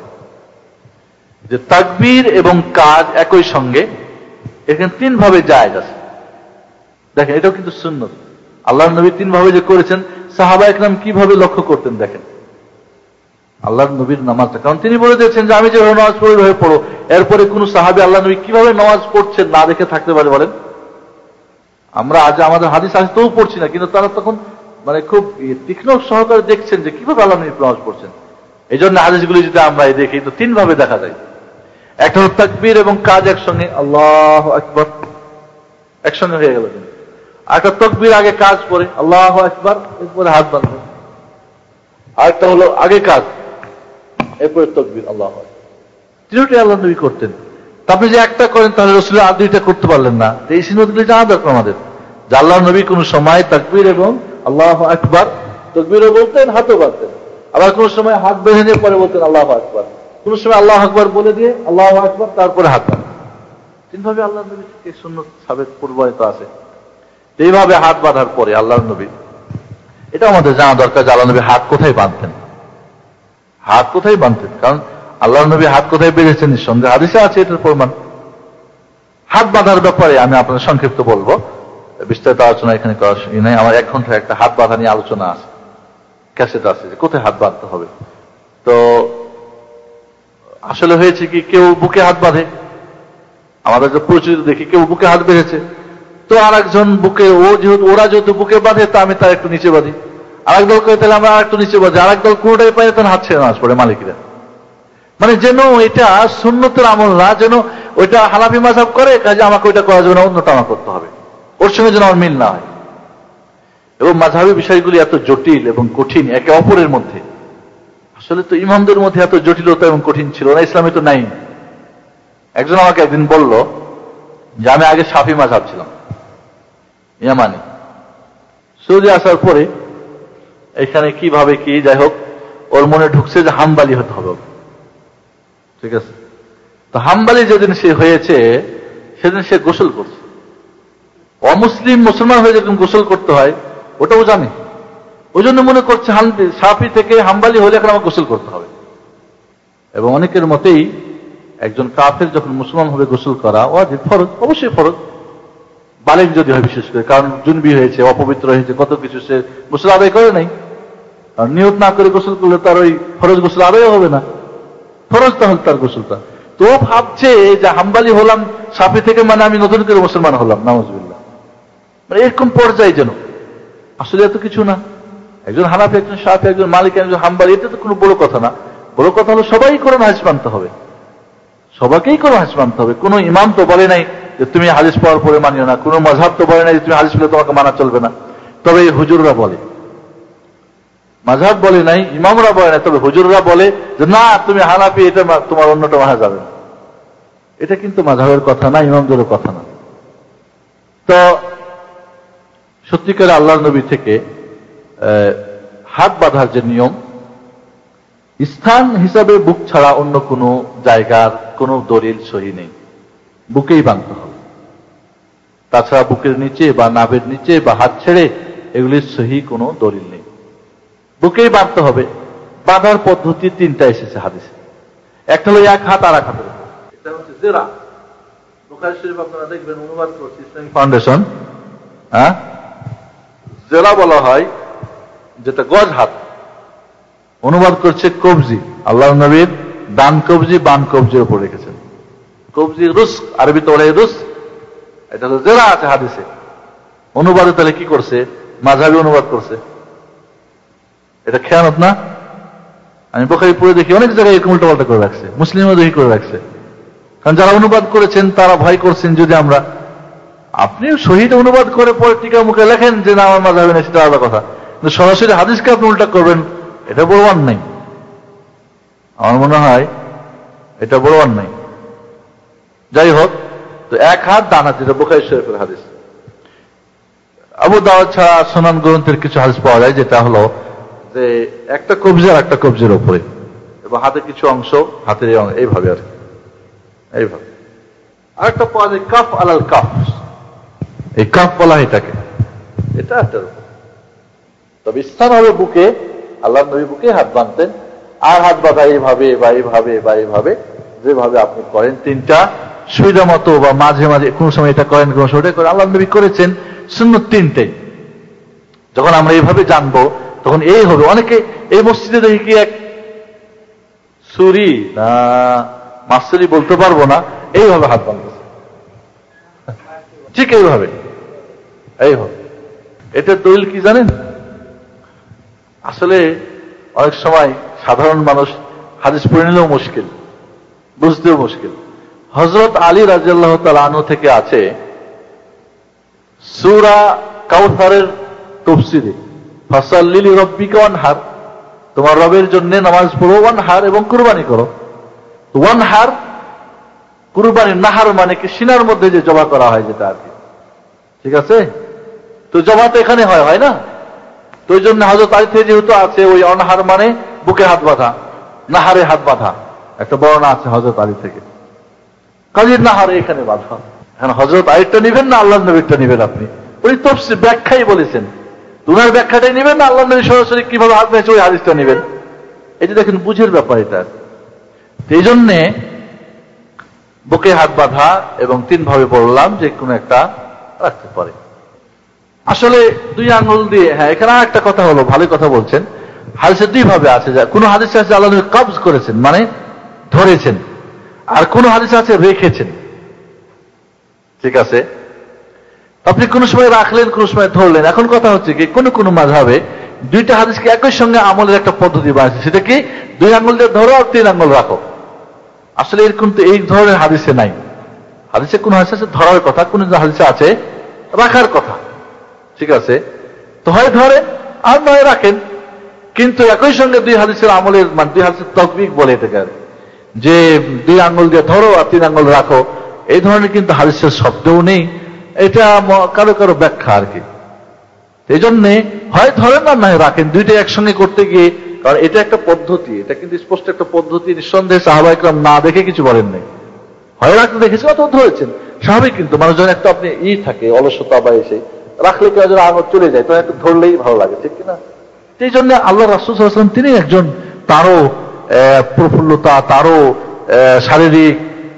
যে তাকবীর এবং কাজ একই সঙ্গে এখানে 3 ভাবে জায়েজ আছে। দেখেন এটাও কিন্তু সুন্নত। আল্লাহর নবী 3 ভাবে যে করেছেন, সাহাবা একরাম কিভাবে লক্ষ্য করতেন দেখেন আল্লাহর নবীর নামাজটা। কারণ তিনি বলে দিয়েছেন যে আমি যেভাবে নামাজ পড়ি ওইভাবে পড়ো। এরপরে কোন সাহাবী আল্লাহ নবী কিভাবে নামাজ পড়ছেন না দেখে থাকতে পারে বলেন? আমরা আজ আমাদের হাদিস আসতেও পড়ছি না, কিন্তু তারা তখন মানে খুব তীক্ষ্ণ সহকারে দেখছেন যে কিভাবে আল্লাহ নবী নামাজ পড়ছেন। এই জন্য হাদিসগুলি যদি আমরা দেখি তো 3 ভাবে দেখা যায়। একটা হলো তাকবীর এবং কাজ একসঙ্গে, আল্লাহু আকবার একসঙ্গে হয়ে গেল। আরেকটা তাকবীর আগে কাজ পড়ে আল্লাহু আকবার, এরপরে হাত বাঁধবে। আরেকটা হলো আগে কাজ এরপরে তাকবীর, আল্লাহু আকবার। তিনটাই আল্লাহ নবী করতেন। তা আপনি যে একটা করেন তাহলে রাসূলের আর দুইটা করতে পারলেন না। এই সুন্নতগুলি জানা দরকার আমাদের। যে আল্লাহ নবী কোন সময় তাকবীর এবং আল্লাহু আকবার, তাকবীরও বলতেন, হাতও বাঁধতেন। আবার কোন সময় হাত বেঁধে নিয়ে পরে বলতেন আল্লাহু আকবার, কোন সময় আল্লাহু আকবার বলে দিয়ে আল্লাহু আকবার তারপরে হাত বাঁধতেন। তিনভাবে আল্লাহ নবী থেকে সুন্নত সাবেক প্রবাহিত আছে। এইভাবে হাত বাঁধার পরে আল্লাহ নবী, এটা আমাদের জানা দরকার যে আল্লাহ নবী হাত কোথায় বাঁধতেন, হাত কোথায় বাঁধতেন। কারণ আল্লাহ নবী হাত কোথায় বেঁধেছেন নিঃসন্দেহে হাদিসে আছে এটার প্রমাণ। হাত বাঁধার ব্যাপারে আমি আপনাদের সংক্ষিপ্ত বলবো, বিস্তারিত আলোচনা এখানে করার নাই। আমার 1 ঘন্টা একটা হাত বাঁধা নিয়ে আলোচনা আছে, ক্যাসেট আছে, যে কোথায় হাত বাঁধতে হবে। তো আসলে হয়েছে কি, কেউ বুকে হাত বাঁধে, আমাদের যে পরিচিত দেখি কেউ বুকে হাত বেঁধেছে, তো আর একজন বুকে, ওরা যেহেতু বুকে বাঁধে তা আমি তার একটু নিচে বাঁধি। আরেক দল করে তাহলে আমরা আর একটু নিচে বাঁধি, আরেক দল কোনোটাই পাই তখন হাত ছেড়ে নামাজ পড়ে মালিকরা। মানে যেন এটা সুন্নতের আমল না, যেন ওইটা হানাফি মাযহাব করে, কাজে আমাকে ওইটা করা যাবে না, অন্যটা আমার করতে হবে, ওর সঙ্গে যেন আমার মিল না হয়। এবং মাযহাবী বিষয়গুলি এত জটিল এবং কঠিন একে অপরের মধ্যে। আসলে তো ইমামদের মধ্যে এত জটিলতা এবং কঠিন ছিল না, ইসলামে তো নাই। একজন আমাকে একদিন বলল যে আমি আগে শাফি মাযহাব ছিলাম, ইয়ামানি, সৌদি আসার পরে এখানে কিভাবে কি যাই হোক ওর মনে ঢুকছে যে হাম্বালি হতে হবে। ঠিক আছে, তো হাম্বালি যেদিন সে হয়েছে সেদিন সে গোসল করছে। অমুসলিম মুসলমান হয়ে যেদিন গোসল করতে হয় ওটাও জানে, ওই জন্য মনে করছে শাফি থেকে হাম্বালি হলে এখন আমার গোসল করতে হবে। এবং অনেকের মতেই একজন কাফের যখন মুসলমান হবে গোসল করা ওয়াজিব, ফরজ, অবশ্যই ফরজ, বালিগ যদি হয় বিশেষ করে, কারণ জুনবি হয়েছে, অপবিত্র হয়েছে, কত কিছু সে গোসল আদায় করে নাই। কারণ নিয়ত না করে গোসল করলে তার ওই ফরজ গোসল আদায় হবে না, ফরজ তাহলে তার গোসলটা। তো ভাবছে যে হাম্বালি হলাম শাফি থেকে, মানে আমি নতুন করে মুসলমান হলাম, নাউজুবিল্লাহ। মানে এরকম পর্যায়ে যেন, আসলে এত কিছু না। একজন হানাফি, একজন শাফি, একজন মালিক, একজন হাম্বালি, এটা তো কোনো বড় কথা না। বড় কথা হলো সবাই কোরআন হাদিস মানতে হবে, সবাইকেই কোরআন হাদিস মানতে হবে। কোন ইমাম তো বলে নাই যে তুমি হাদিস পড়ার পরে মানিও না, কোন মাযহাব তো বলে নাই যে তুমি হাদিস পড়লে তোমাকে মানা চলবে না। তবে হুজুররা বলে, মাযহাব বলে নাই, ইমামরা বলে নাই, তবে হুজুররা বলে যে না তুমি হানাফি, এটা তোমার অন্যটা মানা যাবে না। এটা কিন্তু মাযহাবের কথা না, ইমামদেরও কথা না। তো সত্যিকারে আল্লাহর নবী থেকে হাত বাঁধার যে নিয়ম, স্থান হিসাবে বুক ছাড়া অন্য কোনো জায়গার কোনো দলিল সহি নেই, বুকেই বাঁধতে হবে। তাছাড়া বুকের নিচে বা নাভের নিচে বা হাত ছেড়ে এগুলির সহি কোনো দলিল নেই, বুকেই বাঁধতে হবে। বাঁধার পদ্ধতি 3টা এসেছে হাদিসে। একটা হলো এক হাত আর এক হাতের উপর, এটা হচ্ছে জেরা। বুখারী শরীফ আপনারা দেখবেন অনুবাদ করছে ইসলামিক ফাউন্ডেশন, জেরা বলা হয় যেটা গজ হাত, অনুবাদ করছে কবজি। আল্লাহ নবীর ডান কবজি বাম কবজির উপর রেখেছেন, কবজি রুস, আরবিতে বলে রুস, এটা হলো জেরা আছে হাদিসে। অনুবাদে তাহলে কি করছে, মাযহাবী অনুবাদ করছে, এটা খেয়ানত না? আমি বুখারী পড়ে দেখি অনেক জায়গায় এরকম উল্টাপাল্টা করে রাখছে, মুসলিমও দেখি করে রাখছে। কারণ যারা অনুবাদ করেছেন তারা ভয় করছেন যদি আমরা, আপনি শহীদ অনুবাদ করে পরে টিকা মুখে লেখেন যে না আমার মাযহাবে নেই, সেটা আলাদা কথা, কিন্তু সরাসরি হাদিসকে আপনি উল্টা করবেন, এটা বড় অন্যায়। আমার মনে হয় এটা বড় অন্যায়। যাই হোক, তো এক হাত ডান হাত, যেটা বুখারী শরীফের হাদিস। আবু দাউদ ছাড়া সুনান গ্রন্থের কিছু হাদিস পাওয়া যায়, যেটা হলো যে একটা কবজি আর একটা কবজির উপরে, এবং হাতে কিছু অংশ, হাতের এইভাবে আর এইভাবে। আরেকটা পাওয়া যায় কাফ আলাল কাফ, এই কাফ বলা হয় এটাকে, এটা একটার উপর। তবে স্থান হবে বুকে, আল্লাহ নবী বুকে হাত বাঁধতেন। আর হাত বাঁধা এইভাবে বা এইভাবে বা এইভাবে, যেভাবে আপনি করেন 3টা সুবিধা মতো, বা মাঝে মাঝে কোন সময় এটা করেন, কোন সময় এটা করেন, আল্লাহ নবী করেছেন সুন্নত 3টাই। যখন আমরা এইভাবে জানবো তখন এই হবে। অনেকে এই মসজিদে দেখি কি এক সুরি না মাসুরি বলতে পারবো না, এইভাবে হাত বাঁধতেছে, ঠিক এইভাবে, এইভাবে। এটার দলিল কি জানেন? আসলে অনেক সময় সাধারণ মানুষ হাদিস পড়ে নিলেও মুশকিল, বুঝতেও মুশকিল। হযরত আলী রাদিয়াল্লাহু তাআলা আনহু থেকে আছে সূরা কাউসারের তাফসীরে, ফাসাল্লি লিরাব্বিকা ওয়ানহার, তোমার রবের জন্য নামাজ পড়ো, ওয়ানহার এবং কুরবানি করো। ওয়ানহার কুরবানি, নাহার মানে কি সিনার মধ্যে যে জবা করা হয় যেটা আর কি, ঠিক আছে? তো জবা তো এখানে হয় না? তো ওই জন্য হযরত আলী থেকে যেহেতু আছে ওই অনহার মানে বুকে হাত বাঁধা, নাহারে হাত বাঁধা, একটা বর্ণনা আছে হযরত আলী থেকে, কাজী নাহারে এখানে বাঁধা। এখন হযরত আলীরটা নিবেন না আল্লাহর নবীরটা নিবেন? আপনি উনি তাফসীর ব্যাখ্যাই বলেছেন, উনার ব্যাখ্যাটাই নিবেন না আল্লাহর নবী সরাসরি কিভাবে হাত বেঁচে ওই হাদিসটা নিবেন? এটা দেখেন বুঝের ব্যাপার এটা। এই জন্যে বুকে হাত বাঁধা এবং 3 ভাবে বললাম যে কোনো একটা রাখতে পারে। আসলে 2 আঙ্গুল দিয়ে, হ্যাঁ এখানে একটা কথা হলো, ভালো কথা বলছেন। হাদিসে 2 ভাবে আছে, যা কোন হাদিসে আছে আল্লাহ নবী কবজ করেছেন মানে ধরেছেন, আর কোন হাদিসে আছে রেখেছেন, ঠিক আছে? আপনি কোন সময় রাখলেন, কোন সময় ধরলেন। এখন কথা হচ্ছে কি, কোন কোন মাযহাবে 2টা হাদিসকে একই সঙ্গে আমলের একটা পদ্ধতি বানাচ্ছে, সেটা কি 2 আঙ্গুল দিয়ে ধরো আর 3 আঙ্গুল রাখো। আসলে এরকম তো এই ধরনের হাদিসে নাই। হাদিসে কোন হাদিসে আছে ধরার কথা, কোন হাদিসে আছে রাখার কথা, ঠিক আছে? তো হয় ধরেন আর নয় রাখেন, কিন্তু একই সঙ্গে 2 হাদিসের আমলের মানে 2 হাদিসের তাকবিক বলে এটাকে, যে 2 আঙ্গুল দিয়ে ধরো আর 3 আঙ্গুল রাখো, এই ধরনের কিন্তু হাদিসের শব্দও নেই। এটা কারো কারো ব্যাখ্যা আর কি। এই জন্যে হয় ধরেন আর নয় রাখেন, 2টা একসঙ্গে করতে গিয়ে, কারণ এটা একটা পদ্ধতি, এটা কিন্তু স্পষ্ট একটা পদ্ধতি। নিঃসন্দেহে সাহাবায়ে কেরাম না দেখে কিছু বলেন নাই, হয় রাখতে দেখেছেন অথবা ধরেছেন। স্বাভাবিক কিন্তু মানুষজন একটা আপনি থাকে অলসতা বা এসে রাখলে কেউ যেন আঙুল চলে যায়, তো একটু ধরলেই ভালো লাগে, ঠিক কিনা? সেই জন্য আল্লাহ রাসূল সাল্লাল্লাহু আলাইহি ওয়াসাল্লাম তিনি একজন, তারও প্রফুল্লতা, তারও শারীরিক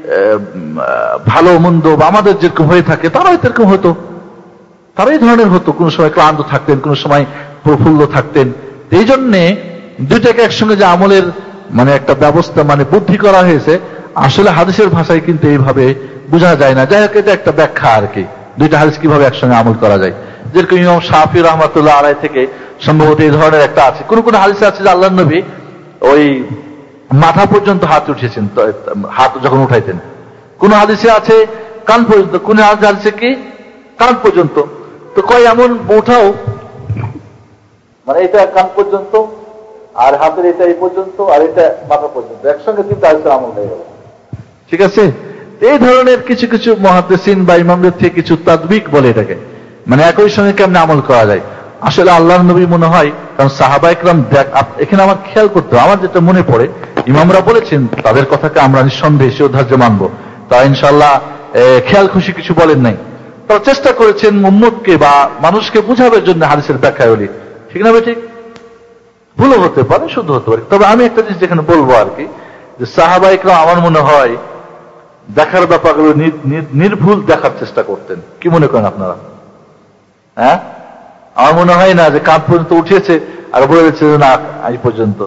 ভালো মন্দ বা আমাদের যেরকম হয়ে থাকে তারাও এরকম হতো, তারা এই ধরনের হতো। কোন সময় ক্লান্ত থাকতেন, কোন সময় প্রফুল্ল থাকতেন। এই জন্যে 2টাকে একসঙ্গে যে আমলের মানে একটা ব্যবস্থা মানে বুদ্ধি করা হয়েছে, আসলে হাদিসের ভাষায় কিন্তু এইভাবে বোঝা যায় না। যাই হোক, এটা একটা ব্যাখ্যা আর কি, 2টা হাদিস কিভাবে একসঙ্গে আমল করা যায়। যেরকম ইমাম শাফি রাহমাতুল্লাহ আলাইহি থেকে সম্ভবত এই ধরনের একটা আছে। কোন কোন হাদিসে আছে যে আল্লাহর নবী ওই মাথা পর্যন্ত হাত উঠিয়েছেন, হাত যখন উঠাইতেন। কোন হাদিসে আছে কান পর্যন্ত, কোন হাদিসে কি কান পর্যন্ত। তো কয় এমন উঠাও মানে এটা কান পর্যন্ত, আর হাতের এটা এই পর্যন্ত, আর এটা মাথা পর্যন্ত, একসঙ্গে 3টা হাদিসের আমল হয়ে গেল, ঠিক আছে? এই ধরনের কিছু কিছু মুহাদ্দিসিন বা ইমামদের থেকে কিছু তাদবিক বলে এটাকে, মানে একই সঙ্গে কেমনে আমল করা যায়। আসলে আল্লাহর নবী মনে হয়, কারণ সাহাবায়ে কেরাম এখানে আমার খেয়াল করতে হবে, আমার যেটা মনে পড়ে ইমামরা বলেছেন, তাদের কথাকে আমরা নিঃসন্দেহে শিরোধার্য মানব, তারা ইনশাআল্লাহ খেয়াল খুশি কিছু বলেন নাই। তারা চেষ্টা করেছেন উম্মতকে বা মানুষকে বুঝাবার জন্য হাদিসের ব্যাখ্যা বলি, ঠিক না? ঠিক ভুলও হতে পারে, শুদ্ধ হতে পারে। তবে আমি একটা জিনিস যেখানে বলবো আর কি, যে সাহাবায়ে কেরাম আমার মনে হয় দেখার ব্যাপারগুলো নির্ভুল দেখার চেষ্টা করতেন। কি মনে করেন আপনারা? হ্যাঁ, আমার মনে হয় না যে কাঁধ পর্যন্ত উঠিয়েছে আর বলে দিচ্ছে না এই পর্যন্ত।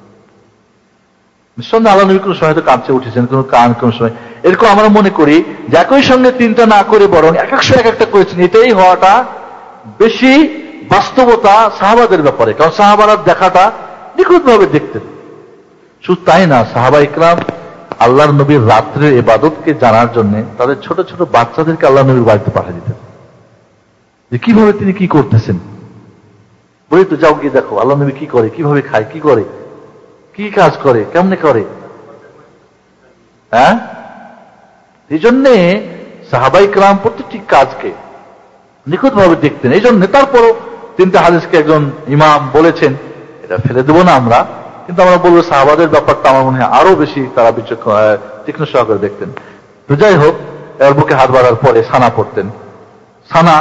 নিঃসন্দেহে আল্লাহ নবী কোন সময় হয়তো কাঁধে উঠেছেন, কোন সময় এরকম আমরা মনে করি যে একই সঙ্গে 3টা না করে বরং এক একটা করেছেন। এটাই হওয়াটা বেশি বাস্তবতা সাহাবাদের ব্যাপারে, কারণ সাহাবারা দেখাটা নিখুঁতভাবে দেখতেন। শুধু তাই না, সাহাবায়ে কেরাম আল্লাহর নবীর রাত্রের ইবাদতকে জানার জন্য তাদের ছোট ছোট বাচ্চাদেরকে আল্লাহ নবীর বাড়িতে পাঠিয়ে দিতেন, যে কিভাবে তিনি কি করতেছেন। বলি তো যাও গিয়ে দেখো আল্লাহ নবী কি করে, কিভাবে খায়, কি করে, কি কাজ করে, কেমনে করে। হ্যাঁ, এই জন্যে সাহাবায়ে কেরাম প্রত্যেকটি কাজকে নিখুঁত ভাবে দেখতেন। এই জন্য তারপরও 3টা হাদিসকে একজন ইমাম বলেছেন, এটা ফেলে দেবো না আমরা, কিন্তু আমরা বলবো সাহাবাদের ব্যাপারটা আমার মনে হয় আরো বেশি তারা তীক্ষ্ণ সহকারে দেখতেন। তো যাই হোক, এর বুকে হাত বাড়ার পরে সানা পড়তেন। সানা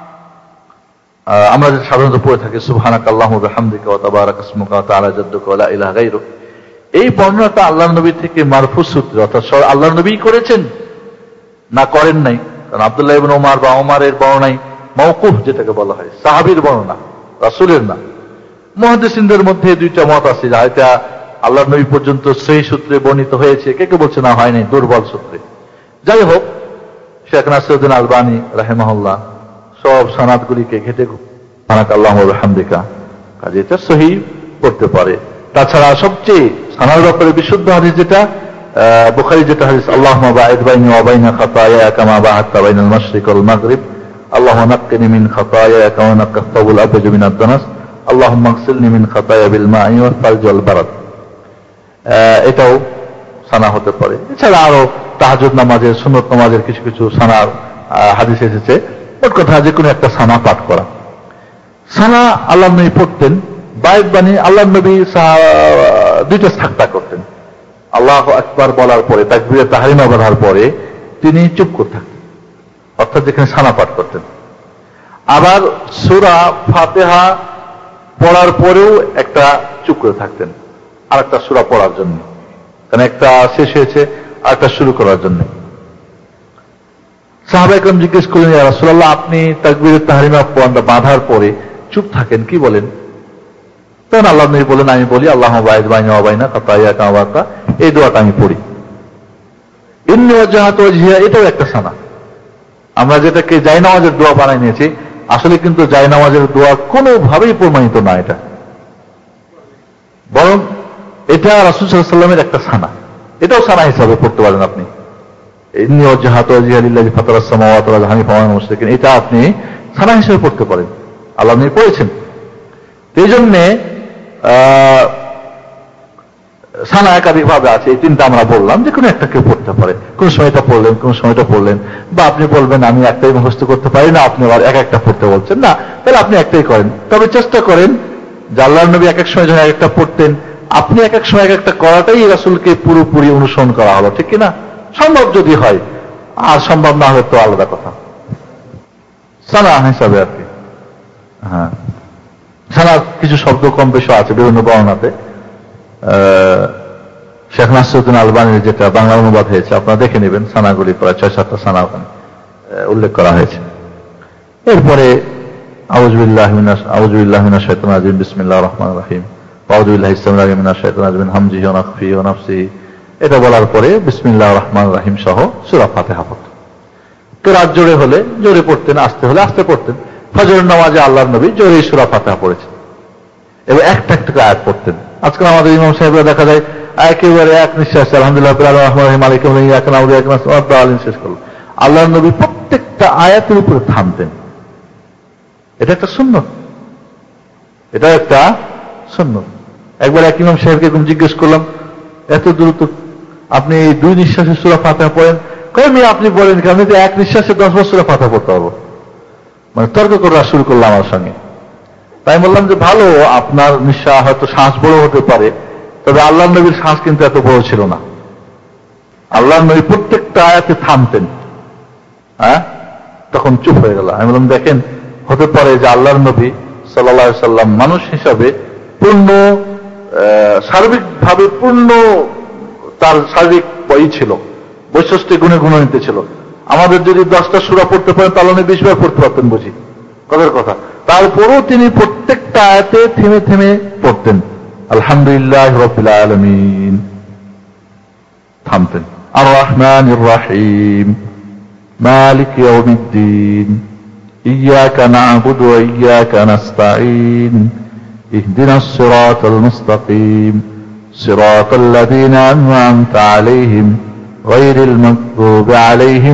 আমরা সাধারণত পড়ে থাকি সুবহানাকাল্লাহু ওয়া বিহামদিকা ওয়া তাবারাকা ইসমুকা ওয়া তাআলা জাদ্দুকা ওয়া লা ইলাহা গায়রুক। এই বর্ণনাটা আল্লাহর নবী থেকে মারফু সূত্রে, অর্থাৎ আল্লাহর নবী করেছেন না করেন নাই। কারণ আব্দুল্লাহ ইবনে ওমর বা ওমরের বর্ণনায় মাওকুফ যেটাকে বলা হয়, সাহাবীর বর্ণনা, রাসূলের না। মুহাদ্দিসিনদের মধ্যে 2টা মত আছে, এটা আল্লাহর নবী পর্যন্ত সেই সূত্রে বর্ণিত হয়েছে, কে কে বলছে না হয়নি, দুর্বল সূত্রে। যাই হোক, শেখ নাসিরউদ্দিন আলবানী রাহিমাহুল্লাহ সব সনদগুলিকে ঘেটে সুবহানাকাল্লাহু ওয়া বিহামদিকা কাজে এটা সহিহ করতে পারে। তাছাড়া সবচেয়ে সানার ব্যাপারে বিশুদ্ধ হাদিস যেটা বুখারী, যেটা হাদিস আল্লাহুম্মা বা'id বাইনি ওয়া বাইনা খাতায়া কামা বা'adta বাইনাল মাশরিক ওয়াল মাগরিব, আল্লাহুম্মা নাক্কিনি মিন খাতায়া কামা নাক্কা আত-তাওবুল আবয়্যু মিনাদ দানাস, আল্লাহুম্মা আগসিলনি মিন খাতায়া বিল মাই ওয়াল সালজি ওয়াল বারাদ, এটাও সানা হতে পারে। এছাড়া আরো তাহাজ্জুদ নামাজের, সুন্নত নামাজের কিছু কিছু সানার হাদিস এসেছে। মোট কথা যে কোনো একটা সানা পাঠ করা। সানা আল্লাহ নবী পড়তেন, বায়েত বাণী আল্লাহ নবী দুইটা সাকতা করতেন। আল্লাহু আকবার বলার পরে, তাকবীরে তাহরিমা বলার পরে তিনি চুপ করে থাকতেন, অর্থাৎ যেখানে সানা পাঠ করতেন। আবার সূরা ফাতিহা পড়ার পরেও একটা চুপ করে থাকতেন, আর একটা সূরা পড়ার জন্য, কারণ একটা শেষ হয়েছে আর একটা শুরু করার জন্য। সাহাবা একরাম জিজ্ঞেস করলেন, ইয়া রাসূলুল্লাহ, আপনি তাকবীরে তাহরিমা বাঁধার পরে চুপ থাকেন, কি বলেন? তখন আল্লাহ নবী বলেন, আমি বলি আল্লাহুম্মা বা'ইদ বাইনি ওয়া বাইনা খাতায়া কামা বারাকতা, এই দোয়াটা আমি পড়ি। ইন্নী ওয়াজজাহতু ওয়াজহিয়া, এটাও একটা সানা। আমরা যেটাকে জায়নামাজের দোয়া বানাই নিয়েছি, আসলে কিন্তু জায়নামাজের দোয়া কোনোভাবেই প্রমাণিত না এটা, বরং এটা রাসূল সাল্লাল্লাহু আলাইহি ওয়াসাল্লামের একটা সানা। এটাও সানা হিসাবে পড়তে পারেন আপনি। ইন্নী ওয়াজজাহতু ওয়াজহিয়া লিল্লাযী ফাতারাস সামাওয়াতি ওয়াল আরদি হানিফাও ওয়া মা আনা মিনাল মুশরিকিন, এটা আপনি সানা হিসেবে পড়তে পারেন, আল্লাহ নবী পড়েছেন। এই জন্যে সানা একাধিক ভাবে আছে, এই তিনটা আমরা বললাম, যে কোনো একটা কেউ পড়তে পারে। কোন সময়টা পড়লেন, কোন সময়টা পড়লেন, বা আপনি বলবেন আমি একটাই মুখস্থ করতে পারি না, আপনি আবার এক একটা পড়তে বলছেন না, তাহলে আপনি একটাই করেন। তবে চেষ্টা করেন যে আল্লাহর নবী এক এক সময় যখন এক একটা পড়তেন, আপনি এক এক সময় এক একটা করাটাই রাসূলকে পুরোপুরি অনুসরণ করা হলো, ঠিক কিনা? সম্ভব যদি হয়, আর সম্ভব না হলে তো আলাদা কথা। সানা হিসাবে আর কি। হ্যাঁ, সানার কিছু শব্দ কম বেশি আছে বিভিন্ন বর্ণনাতে। শেখ নাসিরউদ্দিন আলবানীর যেটা বাংলা অনুবাদ হয়েছে, আপনারা দেখে নেবেন, সানাগুলি প্রায় 6-7টা সানা ওখানে উল্লেখ করা হয়েছে। এরপরে আউযু বিল্লাহি মিনাশ শাইতানির রাজিম, বিসমিল্লাহির রহমানির রহিম, আউযু বিল্লাহি সামিউল আলিম মিনাশ শাইতানির রাজিম মিন হামজিহি ওয়া নাফখিহি ওয়া নাফসিহি, এটা বলার পরে বিসমিল্লাহির রহমানির রহিম সহ সূরা ফাতিহা পড়তেন। কেরাত জোরে হলে জোরে পড়তেন, আস্তে হলে আস্তে পড়তেন। ফজরের নামাজে আল্লাহর নবী জোরে সূরা ফাতিহা পড়েছেন এবং একটা একটা আয়াত পড়তেন। আজকাল আমাদের ইমাম সাহেবরা দেখা যায় একেবারে এক নিঃশ্বাসে আলহামদুলিল্লাহ রাব্বিল আলামিন মালিকি ইয়াউমিদ্দিন ইয়াকা না'বুদু ওয়া ইয়াকা নাস্তাঈন শেষ করল। আল্লাহর নবী প্রত্যেকটা আয়াতের উপরে থামতেন। এটা একটা সুন্নাত, এটা একটা সুন্নাত। একবার এক ইমাম সাহেবকে জিজ্ঞেস করলাম, এত দ্রুত আপনি 2 নিঃশ্বাসে সূরা ফাতিহা পড়েন? কই মিয়া আপনি বলেন কি, আমি তো এক নিঃশ্বাসে 10 বার সূরা ফাতিহা পড়তে পারবো? মানে তর্ক করা শুরু করলাম আমার সঙ্গে। তাই বললাম যে ভালো, আপনার নিঃশ্বাস হয়তো শ্বাস বড় হতে পারে, তবে আল্লাহর নবীর শ্বাস কিন্তু এত বড় ছিল না। আল্লাহর নবী প্রত্যেকটা আয়াতে থামতেন, হ্যাঁ, তখন চুপ হয়ে গেল। আমি বললাম দেখেন, হতে পারে যে আল্লাহর নবী সাল্লাল্লাহু আলাইহি সাল্লাম মানুষ হিসাবে পূর্ণ, সার্বিকভাবে পূর্ণ, তার শারীরিক ছিল, বৈশিষ্ট্য গুণে গুণান্বিত ছিল। আমাদের যদি 10টা সূরা পড়তে পারেন, তাহলে উনি 20 বার পড়তে পারতেন, বুঝি কথার কথা। তারপরেও তিনি প্রত্যেকটা আয়াতে থেমে থেমে পড়তেন আলহামদুলিল্লাহি রাব্বিল আলামিন, থামতেন। আর রহমানির রহিম, মালিক ইয়াউমিদ্দিন, ইয়াকা না'বুদু ওয়া ইয়াকা নাস্তাঈন, ইহদিনাস সিরাতাল মুস্তাকিম, সিরাতাল লাযীনা আন'আমতা আলাইহিম গায়রিল মাগদুবি আলাইহিম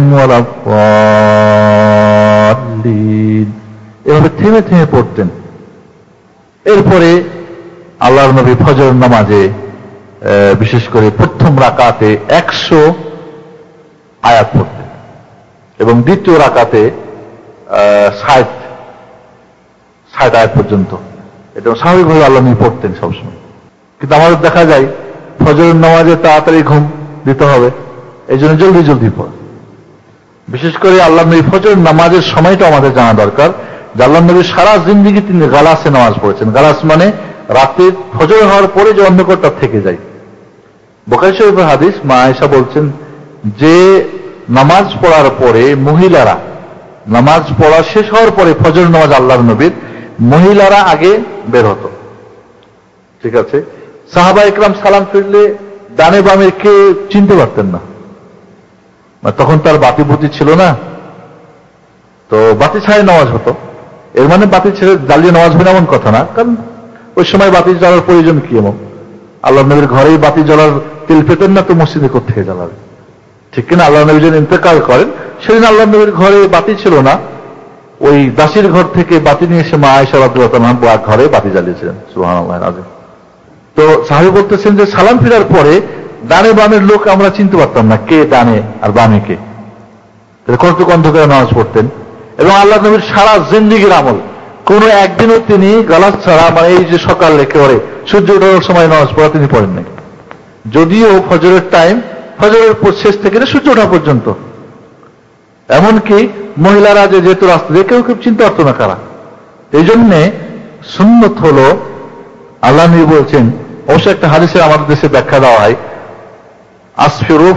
ওয়ালাদ-দাল্লিন। এভাবে থেমে থেমে পড়তেন। এরপরে আল্লাহর নবী ফজর নামাজে বিশেষ করে প্রথম রাকাতে 100 আয়াত পড়তেন এবং দ্বিতীয় রাকাতে 60 আয়াত পর্যন্ত। এটা স্বাভাবিকভাবে আল্লাহ নবী পড়তেন সবসময়। কিন্তু আমাদের দেখা যায় ফজর নামাজে তাড়াতাড়ি ঘুম দিতে হবে, এই জন্য জলদি জলদি পড়ে। বিশেষ করে আল্লাহ নবী ফজর নামাজের সময়টা আমাদের জানা দরকার। আল্লাহ নবী সারা জিন্দেগি তিনি গালাসে নামাজ পড়েছেন। গালাস মানে রাতে ফজর হওয়ার পরে যে অন্ধকারটা থেকে যায়। বুখারী শরীফের হাদিস, মা আয়েশা বলছেন যে নামাজ পড়ার পরে মহিলারা, নামাজ পড়া শেষ হওয়ার পরে ফজর নামাজ আল্লাহর নবীর, মহিলারা আগে বের হতো, ঠিক আছে। সাহাবা ইকরাম সালাম ফিরলে ডানে বামে কে চিনতে পারতেন না, তখন তার বাতি বুতি ছিল না, তো বাতি ছাড়াই নামাজ হতো। এর মানে বাতি ছেড়ে জ্বালিয়ে নামাজ হবে এমন কথা না, কারণ ওই সময় বাতি জ্বালার প্রয়োজন কি? এমন আল্লাহ নবীর ঘরেই বাতি জ্বালার তেল পেতেন না, তো মসজিদে কোথেকে জ্বালাবে, ঠিক কিনা? আল্লাহ নবী যেদিন ইন্তেকাল করেন সেদিন আল্লাহ নবীর ঘরে বাতি ছিল না, ওই দাসীর ঘর থেকে বাতি নিয়ে এসে মা আয়েশা রাদিয়াল্লাহু আনহা ঘরে বাতি জ্বালিয়েছিলেন। সুবহানাল্লাহ আযীম। তো সাহাবী বলতেছেন যে সালাম ফিরার পরে ডানে বামের লোক আমরা চিনতে পারতাম না কে ডানে আর বামে কে। কতটুকু অন্ধকারে নামাজ পড়তেন। এবং আল্লাহ নবীর সারা জিন্দেগীর আমল, কোন একদিনও তিনি গালাস ছাড়া, মানে এই যে সকাল একেবারে সূর্য ওঠার সময় নামাজ পড়া তিনি পড়েন নাই। যদিও ফজরের টাইম, ফজরের শেষ থেকে সূর্য ওঠা পর্যন্ত, এমনকি মহিলারা যেহেতু রাস্তা দিয়ে কেউ চিনতে পারতো না কারা। এই জন্যে সুন্নত হলো, আল্লাহ নবী বলছেন, অবশ্য একটা হাদিসে আমাদের দেশে ব্যাখ্যা দেওয়া হয়, আসফিরু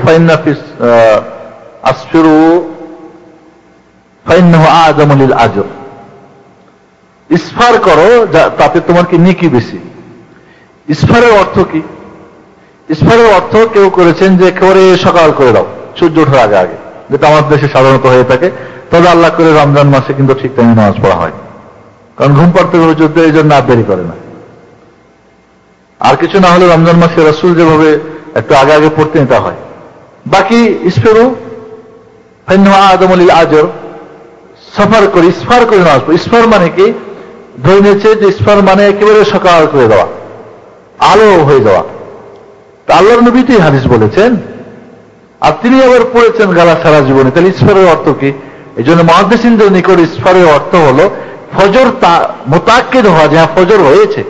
ফাইন্নাহু আ'যামু লিল আজর, ইসফার করো তাতে তোমার কি নেকি বেশি। ইসফারের অর্থ কি? ইসফারের অর্থ কেউ করেছেন যে একেবারে সকাল করে দাও, সূর্য ওঠার আগে আগে, যেটা আমাদের দেশে সাধারণত হয়ে থাকে। তবে আল্লাহ করে রমজান মাসে কিন্তু ঠিক টাইমে নামাজ পড়া হয়, কারণ ঘুম পাড়তে হবে যুদ্ধ, এই জন্য আর দেরি করে না। আর কিছু না হলে রমজান মাসে রাসূল যেভাবে একটু আগে আগে পড়তেন তা হয়। বাকি ইসফারু ফাইন্নাহু আ'যামু লিল আজর, সফর করে ইসফার করে নামাজ পড়া। ইসফার মানে কি? ধরে নিয়েছে যে ইসফার মানে একেবারে সকাল করে দেওয়া, আলো হয়ে যাওয়া। তা আল্লাহর নবী তো হাদিস বলেছেন, আর তিনি আবার পড়েছেন গালা সারা জীবনে। তাহলে ইসফারের অর্থ কি? এই জন্য মুহাদ্দিসিনদের নিকট ইসফারের অর্থ হলো ফজর মোতাক্কিদ হওয়া, যে ফজর হয়েছে।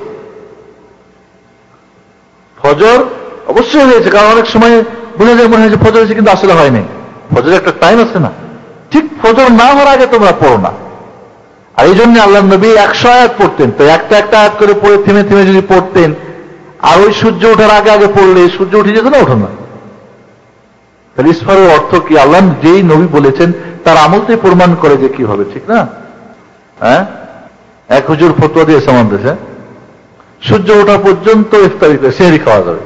ফজর অবশ্যই হয়েছে, কারণ অনেক সময় বোঝা যায় মনে হয় যে ফজর হয়েছে, কিন্তু আসলে হয়নি। ফজরের একটা টাইম আছে না, ঠিক ফজর না হওয়ার আগে তোমরা পড়ো না। আর এই জন্য আল্লাহ নবী 100 আয়াত পড়তেন। তো একটা একটা আয়াত করে পড়ে থেমে থেমে যদি পড়তেন, আর ওই সূর্য ওঠার আগে আগে পড়লে সূর্য উঠে যেত না, ওঠো না। তাহলে ইসফারের অর্থ কি? আল্লাহ যেই নবী বলেছেন তার আমলটাই প্রমাণ করে যে কি হবে, ঠিক না? হ্যাঁ, এক হুজুর ফতোয়া দিয়েছে আমাদের দেশে, সূর্য ওঠা পর্যন্ত ইফতারি করে সেহরি খাওয়া যাবে।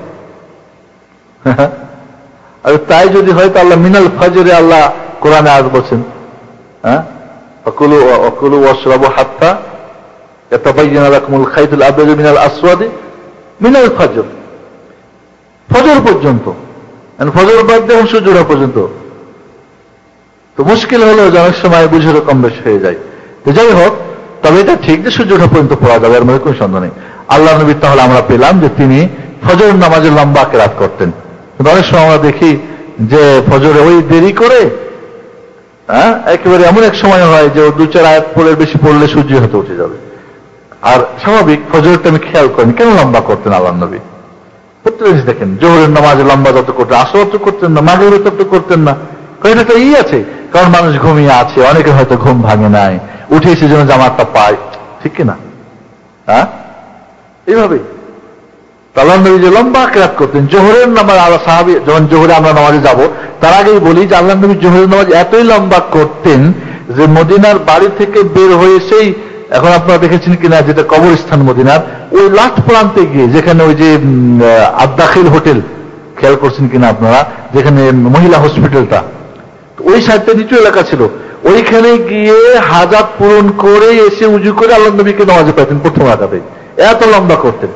আর তাই যদি হয় তো আল্লাহ মিনাল ফজরে, আল্লাহ কোরআনে আজ বলছেন, হ্যাঁ, ওয়াকুলু ওয়াশরাবু হাত্তা ইয়াতাবায়্যানা লাকুমুল খাইতুল আবয়াদু মিনাল আসওয়াদি মিনাল ফজর। ফজর পর্যন্ত, ফজর বাদ দিয়ে সূর্য ওঠা পর্যন্ত। তো মুশকিল হলো যে অনেক সময় বুঝে কম বেশ হয়ে যায়। তো যাই হোক, তবে এটা ঠিক যে সূর্য ওঠা পর্যন্ত পড়া যাবে, এর মধ্যে কোনো সন্দেহ নেই। আল্লাহ নবী তাহলে আমরা পেলাম যে তিনি ফজর নামাজের লম্বা কেরাত করতেন। কিন্তু অনেক সময় আমরা দেখি যে ফজরে ওই দেরি করে, হ্যাঁ, একেবারে এমন এক সময় হয় যে 2-4 আয়াত পড়ে বেশি পড়লে সূর্য হতে উঠে যাবে। আর স্বাভাবিক ফজরটা আমি খেয়াল করিনি, কেন লম্বা করতেন আল্লাহ নবী? প্রত্যেক দেখেন জোহরের নামাজে লম্বা যত করতেন, আসর তো করতেন না, মাগরিবের তত করতেন না। এটা তো আছে, কারণ মানুষ ঘুমিয়ে আছে, অনেকে হয়তো ঘুম ভাঙে নাই, উঠে এসে যেন জামাতটা পায়, ঠিক কিনা? হ্যাঁ, এইভাবে আল্লাহ নবী যে লম্বা কেরাত করতেন। জোহরের নামাজ আল্লাহ সাহাবী, যখন জোহরে আমরা নামাজে যাব তার আগেই বলি যে আল্লাহ নবী জোহরের নামাজ এতই লম্বা করতেন যে মদিনার বাড়ি থেকে বের হয়ে সেই, এখন আপনারা দেখেছেন কিনা, যেটা কবরস্থান মদিনার ওই লাস্ট প্রান্তে গিয়ে, যেখানে ওই যে আদ-দাখিল হোটেল, খেয়াল করছেন কিনা আপনারা, যেখানে মহিলা হসপিটালটা, ওই সাইডটা নিচু এলাকা ছিল, ওইখানে গিয়ে হাজাত পূরণ করে এসে উজু করে আল্লাহ নবীকে নামাজে পাইতেন প্রথম রাকাতে। এত লম্বা করতেন,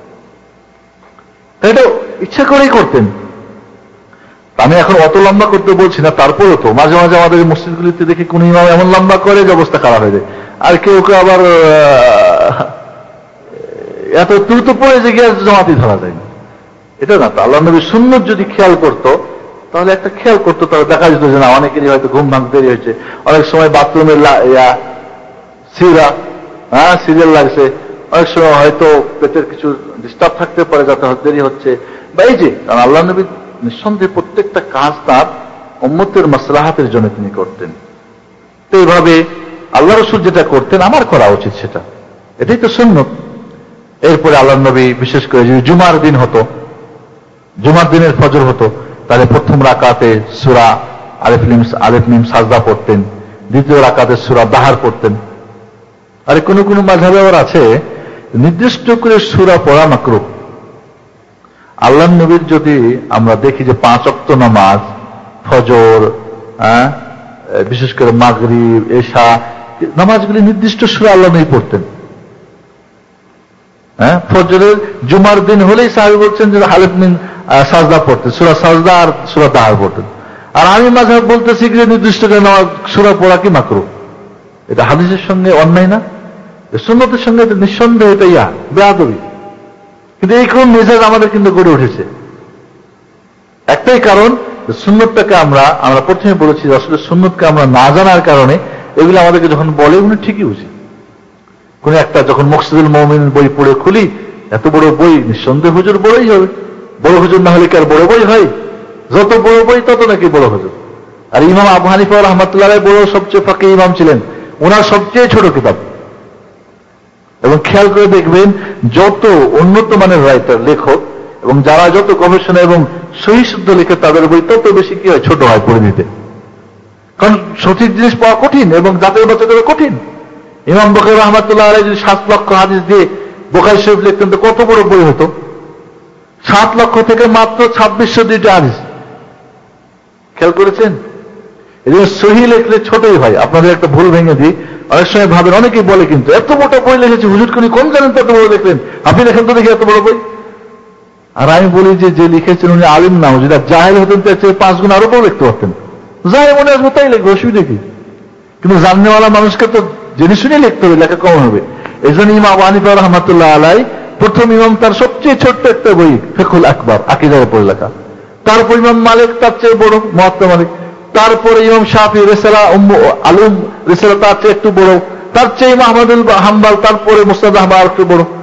এটা ইচ্ছা করেই করতেন। আমি এখন অত লম্বা করতে বলছি না, তারপরেও তো মাঝে মাঝে আমাদের মসজিদগুলিতে দেখি কোন ইমাম এমন লম্বা করে যে অবস্থা খারাপ হয়ে যায়। আর কেউ কেউ আবার এত দ্রুত পড়ে যে গিয়ে জমাতি ধরা যায় না, এটা না। তো আল্লাহ নবী সুন্নত যদি খেয়াল করতো, তাহলে একটা খেয়াল করতো, তাহলে দেখা যেত যে না, অনেকেরই হয়তো ঘুম ভাঙতে দেরি হয়েছে, অনেক সময় বাথরুমের সিরিয়াল লাগছে, অনেক সময় হয়তো পেটের কিছু ডিস্টার্ব থাকতে পারে যাতে দেরি হচ্ছে, বা এই যে, কারণ আল্লাহ নবী নিঃসন্দেহে প্রত্যেকটা কাজ তার উম্মতের মাসলাহাতের জন্য তিনি করতেন। তো এইভাবে আল্লাহ রাসূল যেটা করতেন আমার করা উচিত সেটা, এটাই তো সুন্নত। এরপরে আল্লাহ নবী বিশেষ করে যদি জুমার দিন হতো, জুমার দিনের ফজর হতো, তাহলে প্রথম রাকাতে সূরা আলিফ মিম সাজদা পড়তেন, দ্বিতীয় রাকাতে সূরা দাহার পড়তেন। আর কোন কোন মাযহাবে আবার আছে নির্দিষ্ট করে সূরা পড়া মাকরুহ। আল্লাহ নবীর যদি আমরা দেখি যে 5 ওয়াক্ত নামাজ, ফজর, বিশেষ করে মাগরিব, এশা, নামাজগুলি নির্দিষ্ট সূরা আল্লাহ নবী পড়তেন। ফজরের জুমার দিন হলেই সাহাবী বলছেন যে আলিফ মিম সাজদা পড়তেন, সূরা সাজদা আর সূরা দাহার পড়তেন। আর আমি মাযহাব বলতেছি যে নির্দিষ্ট করে নামাজ সূরা পড়া কি মাকরুহ। এটা হাদিসের সঙ্গে অন্যায় না? সুন্নতের সঙ্গে নিঃসন্দেহে এটা বেয়াদবি। কিন্তু এই কোন মেজাজ আমাদের কিন্তু গড়ে উঠেছে, একটাই কারণ, সুন্নতটাকে আমরা প্রথমে বলেছি আসলে সুন্নতকে আমরা না জানার কারণে এগুলো আমাদেরকে যখন বলে উনি ঠিকই বুঝি। কোন একটা যখন মকসুদুল মুমিন বই পড়ে খুলি, এত বড় বই, নিঃসন্দেহে হুজুর বড়ই হবে। বড় হুজুর না হলে কি আর বড় বই হয়? যত বড় বই তত নাকি বড় হুজুর। আর ইমাম আবু হানিফা রাহমাতুল্লাহ আলাইহি বড় সবচেয়ে ফাঁকি ইমাম ছিলেন, ওনার সবচেয়ে ছোট কিতাব। এবং খেয়াল করে দেখবেন যত উন্নত মানের রাইটার, লেখক, এবং যারা যত গবেষণা এবং সহি শুদ্ধ লিখে তাদের বই তত বেশি কি হয়, ছোট হয় পড়ে দিতে। কারণ সঠিক জিনিস পাওয়া কঠিন এবং যাচাই বাছাই করা কঠিন। ইমাম বুখারী রাহমাতুল্লাহ আলাইহি যদি 7 লক্ষ হাদিস দিয়ে বুখারী শরীফ লিখতেন তো কত বড় বই হতো। 7 লক্ষ থেকে মাত্র 2602টা হাদিস। খেয়াল করেছেন? এই জন্য সহি লিখলে ছোটই হয়। আপনাদের একটা ভুল ভেঙে দিই, অনেক সময় ভাবেন, অনেকেই বলে কিন্তু এত বড় বই লিখেছে হুজুর, কোন কম জানেন তো এত বড় লিখলেন, আপনি লেখেন তো দেখি এত বড় বই। আর আমি বলি যে লিখেছেন উনি আলিম না, যদি জাহেল হতেন তো 5 গুণ আরো বড় লিখতে পারতেন। যাই মনে আসবো তাই লিখবে, অসুবিধা কি? কিন্তু জাননেওয়ালা মানুষকে তো জেনে শুনে লিখতে হবে, লেখা কম হবে। এই জন্য ইমাম আবু হানিফা রাহমাতুল্লাহ আলাইহি প্রথম ইমাম তার সবচেয়ে ছোট্ট একটা বই ফিকহুল আকবার, আকীদার উপর লেখা। তারপর ইমাম মালিক তার চেয়ে বড়, মুয়াত্তা মালিক। তারপরে ইমাম শাফি রিসালা আলুম রিসালা তার চেয়ে একটু বড়। তার চেয়ে ইমাম আহমদুল হাম্বল, তারপরে মুসনাদ আহমদ আর একটু বড়।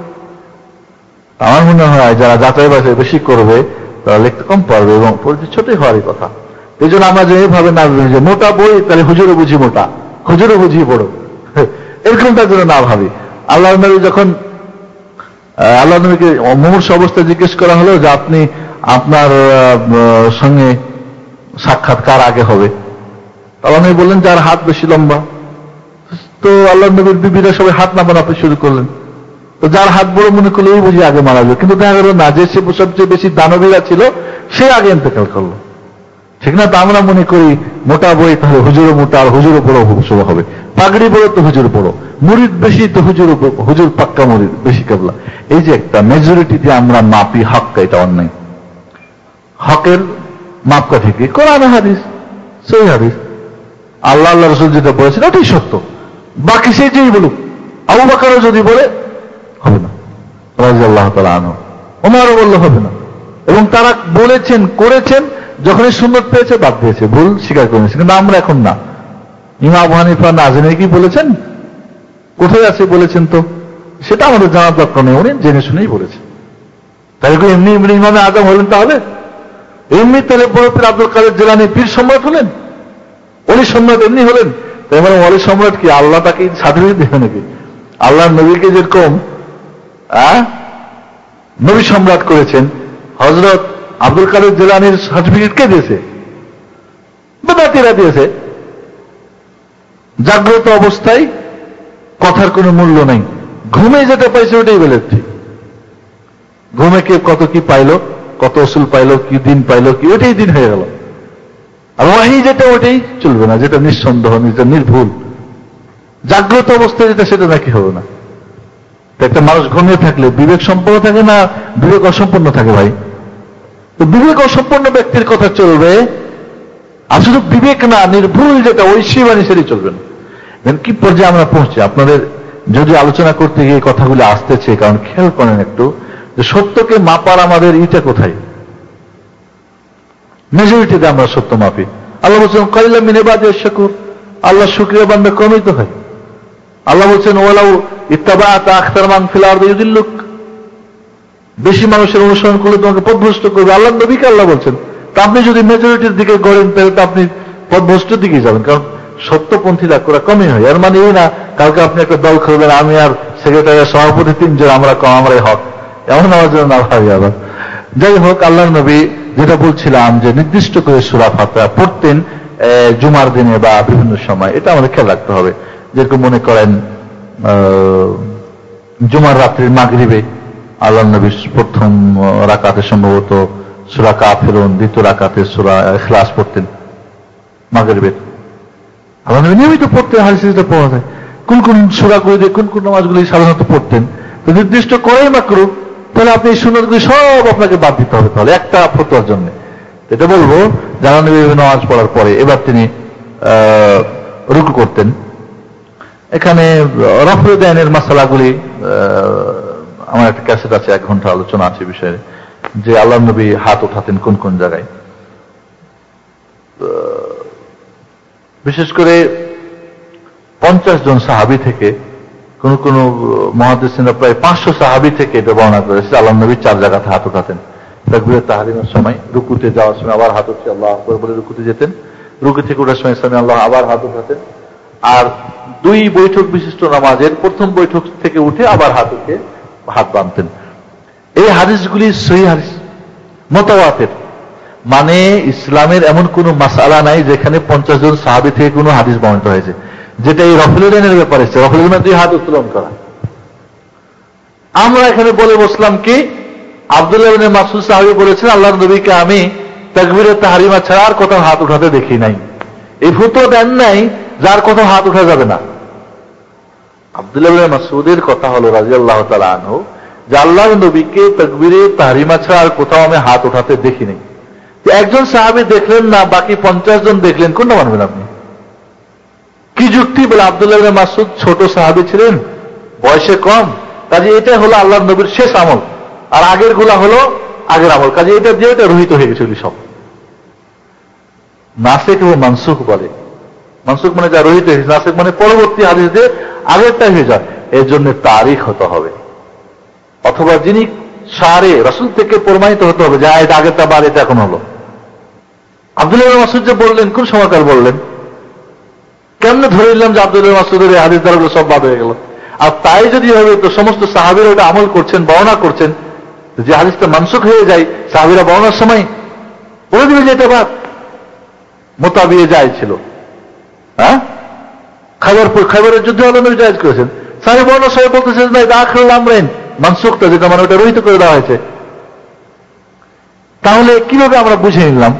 আমার মনে হয় যারা যাচাই বাছাই বেশি করবে তারা লিখতে কম পারবে এবং ছোটই হওয়ারই কথা। এই জন্য আমরা যে এইভাবে না যে মোটা বই তাহলে হুজুরও বুঝি মোটা, হুজুরও বুঝি বড়, এরকমটার জন্য না ভাবি। আল্লাহ নবী যখন আল্লাহ নবীকে মুমূর্ষ অবস্থায় জিজ্ঞেস করা হলো যে আপনি আপনার সঙ্গে সাক্ষাৎ কার আগে হবে, আল্লাহ নবী বললেন যার হাত বেশি লম্বা। তো আল্লাহ নবীর বিবিরা সবাই হাত নামানাপি শুরু করলেন। তো যার হাত বড় মনে করলো এই বুঝি আগে মারা যাবে, কিন্তু দেখা গেল না, যে সে সবচেয়ে বেশি দানবীরা ছিল সে আগে ইন্তেকাল করলো। ঠিক না? তো আমরা মনে করি মোটা বই তাহলে হুজুরও মোটা আর হুজুরও বড় হবে, পাগড়ি বড় তো হুজুর বড়, মুরিদ বেশি তো হুজুর পাক্কা মুরিদ বেশি কেবলা। এই যে একটা মেজরিটি দিয়ে আমরা মাপি হকটা, এটা অন্যায়। হকের মাপকাঠি কি? কোরআন হাদিস, সহিহ হাদিস। আল্লাহ রাসূল যেটা বলেছেন ওটাই সত্য, বাকি সে যেই বলুক। আবু বকরও যদি বলে হবে না, রাদিয়াল্লাহু তাআলা আনহু, ওমরও বললে হবে না। এবং তারা বলেছেন, করেছেন, যখনই সুন্নত পেয়েছে বাদ দিয়েছে, ভুল স্বীকার করে নিয়েছে। কিন্তু আমরা এখন না। ইমাম আবু হানিফা না জেনে কি বলেছেন? কোথায় আছে বলেছেন তো সেটা আমাদের জানার দরকার নেই, উনি জেনে শুনেই বলেছেন। তাই এমনি এমনি ইমামে আজম হলেন? তাহলে এমনি তাহলে বড় পীর আব্দুল কাদের জিলানী পীর সম্রাট হলেন, অলি সম্রাট এমনি হলেন? তাই মানে অলি সম্রাট কি আল্লাহ তাকে সার্টিফিকেট দেবে নাকি? আল্লাহ নবীকে যেরকম নবী সম্রাট করেছেন, হযরত আব্দুল কাদের জিলানীর সার্টিফিকেট কে দিয়েছে? বেদাতীরা দিয়েছে। জাগ্রত অবস্থায় কথার কোনো মূল্য নাই, ঘুমে যেটা পাইছে ওটাই বলে ঠিক। ঘুমে কে কত কি পাইলো, কত উসুল পাইলো, কি দিন পাইলো, কি ওটাই দিন হয়ে গেল। আর ওয়াহি যেটা ওটাই চলবে না, যেটা নিঃসন্দেহ, যেটা নির্ভুল। জাগ্রত অবস্থায় যেটা সেটা নাকি হবে না। একটা মানুষ ঘুমিয়ে থাকলে বিবেক সম্পন্ন থাকে না বিবেক অসম্পন্ন থাকে? ভাই, তো বিবেক অসম্পন্ন ব্যক্তির কথা চলবে, আর শুধু বিবেক না, নির্ভুল যেটা ঐশী বাণী সেটাই চলবে না। কি পর্যায়ে আমরা পৌঁছি আপনাদের যদি আলোচনা করতে গিয়ে কথাগুলো আসতেছে, কারণ খেয়াল করেন একটু যে সত্যকে মাপার আমাদের ইটা কোথায়? মেজরিটিতে আমরা সত্য মাপি। আল্লাহ বলছেন কালিলাম মিন ইবাদিয়াশ শাকুর, আল্লাহ শুকরিয়া বান্দা কমই তো হয়। আল্লাহ বলছেন ওয়ালাউ ইত্তাবা'তা আকতার মান ফিল আরদি ইউদিল্লুক, বেশি মানুষের অনুসরণ করলে তোমাকে পথভ্রষ্ট করবে। আল্লাহ নবীকে আল্লাহ বলছেন। তা আপনি যদি মেজরিটির দিকে গড়েন তাহলে তো আপনি পথভ্রষ্টের দিকে যাবেন, কারণ সত্যপন্থীরা করা কমই হয়। এর মানে এই না কালকে আপনি একটা দল খুলবেন, আমি আর সেক্রেটারি সভাপতি 3 জন আমরা কম, আমরাই হক, এমন আমার জন্য না ভাবি আবার। যাই হোক, আল্লাহ নবী যেটা বলছিলাম যে নির্দিষ্ট করে সূরা ফাতিহা পড়তেন জুমার দিনে বা বিভিন্ন সময়, এটা আমাদের খেয়াল রাখতে হবে। যেরকম মনে করেন জুমার রাত্রির মাগরিবে আল্লাহ নবী প্রথম রাকাতে সম্ভবত সূরা কাফিরুন, দ্বিতীয় রাকাতে সূরা ইখলাস পড়তেন মাগরিবে। আল্লাহ নবী নিয়মিত পড়তেন, হাদিসে পাওয়া যায়। কোন কোন সূরা করে দিয়ে কোন কোন নামাজগুলি সাধারণত পড়তেন, তো নির্দিষ্ট করেই মাকরুহ, তাহলে আপনি এই সুন্নতগুলি সব আপনাকে বাদ দিতে হবে তাহলে একটা ফতোয়ার জন্য। এটা বলবো যারা নবী নামাজ পড়ার পরে এবার তিনি রুকু করতেন, এখানে রফল দাইনের মাসালাগুলি, আমার একটা ক্যাসেট আছে, 1 ঘন্টা আলোচনা আছে বিষয়ে, যে আল্লাহ নবী হাত উঠাতেন কোন কোন জায়গায়। বিশেষ করে 50 জন সাহাবী থেকে, কোন কোন মুহাদ্দিসিনরা প্রায় 500 সাহাবী থেকে এটা বর্ণনা করেছে আল্লাহ নবী 4 জায়গাতে হাত উঠাতেন। তাকবীরে তাহরিমের সময়, রুকুতে যাওয়ার সময় আবার হাত উঠে আল্লাহু আকবার বলে রুকুতে যেতেন, রুকু থেকে ওঠার সময় সামি আল্লাহ আবার হাত উঠাতেন, আর 2 বৈঠক বিশিষ্ট নামাজের প্রথম বৈঠক থেকে উঠে আবার হাত উঠে হাত বাঁধতেন। এই হাদিসগুলি সহিহ হাদিস, মুতাওয়াতির, মানে ইসলামের এমন কোন মাসআলা নাই যেখানে 50 জন সাহাবী থেকে কোনো হাদিস বর্ণিত হয়েছে, যেটা এই রফুল দাইনের ব্যাপারে আছে। রফুল দাইনের 2 হাত উত্তোলন করা। আমরা এখানে বলে বসলাম কি, আব্দুল্লাহ ইবনে মাসউদ সাহাবী বলেছেন আল্লাহর নবীকে আমি তাকবীরে তাহরিমা ছাড়া আর কোথাও হাত উঠাতে দেখি নাই। এই ফতোয়া দেন নাই যার কোথাও হাত উঠা যাবে না। আব্দুল্লাহ ইবনে মাসউদের কথা হলো রাদিয়াল্লাহু তাআলা আনহু, যে আল্লাহর নবীকে তাকবীরে তাহরিমা ছাড়া আর কোথাও আমি হাত উঠাতে দেখি নাই। একজন সাহাবী দেখলেন না, বাকি 50 জন দেখলেন, কোনটা মানবেন আপনি? কি যুক্তি? বলে আব্দুল্লাহ ইবনে মাসউদ ছোট সাহাবী ছিলেন, বয়সে কম, কাজে এটা হলো আল্লাহর নবীর শেষ আমল, আর আগের গুলা হলো আগের আমল, কাজে এটা দিয়ে এটা রহিত হয়ে গেছে সব। নাসিখ এবং মানসুখ বলে। মানসুখ মানে যা রহিত হয়েছে, নাসিখ মানে পরবর্তী হাদিস দিয়ে আগেরটাই হয়ে যায়। এর জন্য তারিখ হতে হবে, অথবা যিনি সারে রাসূল থেকে প্রমাণিত হতে হবে যে এটা আগেরটা বা এটা এখন হলো। আব্দুল্লাহ ইবনে মাসউদ যে বললেন, কোন সময়কার বললেন? কেমনে ধরে নিলাম যে আব্দুল্লাহ ইবনে মাসউদের এই হাদিস দ্বারা সব বাদ হয়ে গেল? আর তাই যদি হবে তো সমস্ত সাহাবীরা ওটা আমল করছেন, বর্ণনা করছেন, যে হাদিসটা মানসুখ হয়ে যায়, সাহাবীরা বর্ণনার সময় বলে দিবে যে এটা বাদ, মোতাবিয়ে জায়েজ ছিল। হ্যাঁ, খাইবারের যুদ্ধে আল্লাহ নবী জায়েজ করেছেন, সাহাবী বর্ণনার সময় বলতেছেন না এটা আখিরুল আমরাইন, মানসুখটা যেটা মানে ওটা রহিত করে দেওয়া হয়েছে। তাহলে কিভাবে আমরা বুঝে নিলাম?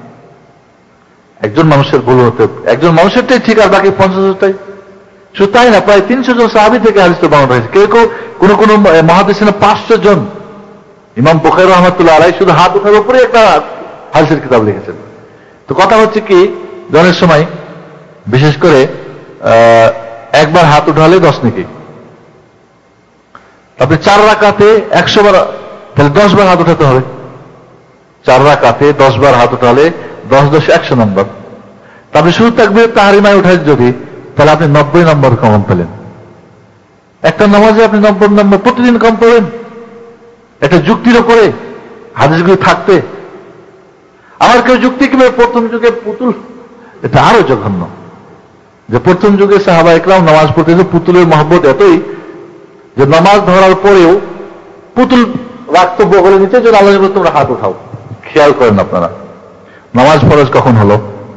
একজন মানুষের ভুল হতে, একজন মানুষেরটাই ঠিক আর বাকি 50টাই। শুধু তাই না, প্রায় 300 জন সাহাবী থেকে হাদিসটা বর্ণনা হয়েছে। কেউ কেউ কোন কোন মুহাদ্দিসিনা 500 জন। ইমাম বুখারী রাহমাতুল্লাহ আলাইহি শুধু হাত উঠার উপরে একটা হাদিসের কিতাব লিখেছেন। তো কথা হচ্ছে কি, জনের সময় বিশেষ করে একবার হাত উঠালে 10 নেকি, আপনি 4 রাকাতে 100 বার, তাহলে 10 বার হাত উঠাতে হবে। 4 রাকাতে 10 বার হাত উঠালে 10 10 100 নম্বর। তারপরে শুধু তাকবীর তাহরিমায় উঠায় যদি, তাহলে আপনি 90 নম্বর কম পেলেন। একটা নামাজে আপনি 90 নম্বর প্রতিদিন কম পড়েন, এটা যুক্তির উপরে হাদিসগুলি থাকতে। আমার কেউ যুক্তি কিভাবে প্রথম যুগের পুতুল, এটা আরো জঘন্য, যে প্রথম যুগে সাহাবা ইকরাম নামাজ পড়তে পুতুলের মহব্বত এতই যে নামাজ ধরার পরেও পুতুল রাখতো বগলে নিতে, যে আল্লাহ তোমরা হাত উঠাও। খেয়াল করেন আপনারা, নামাজ ফরজ কখন হলো?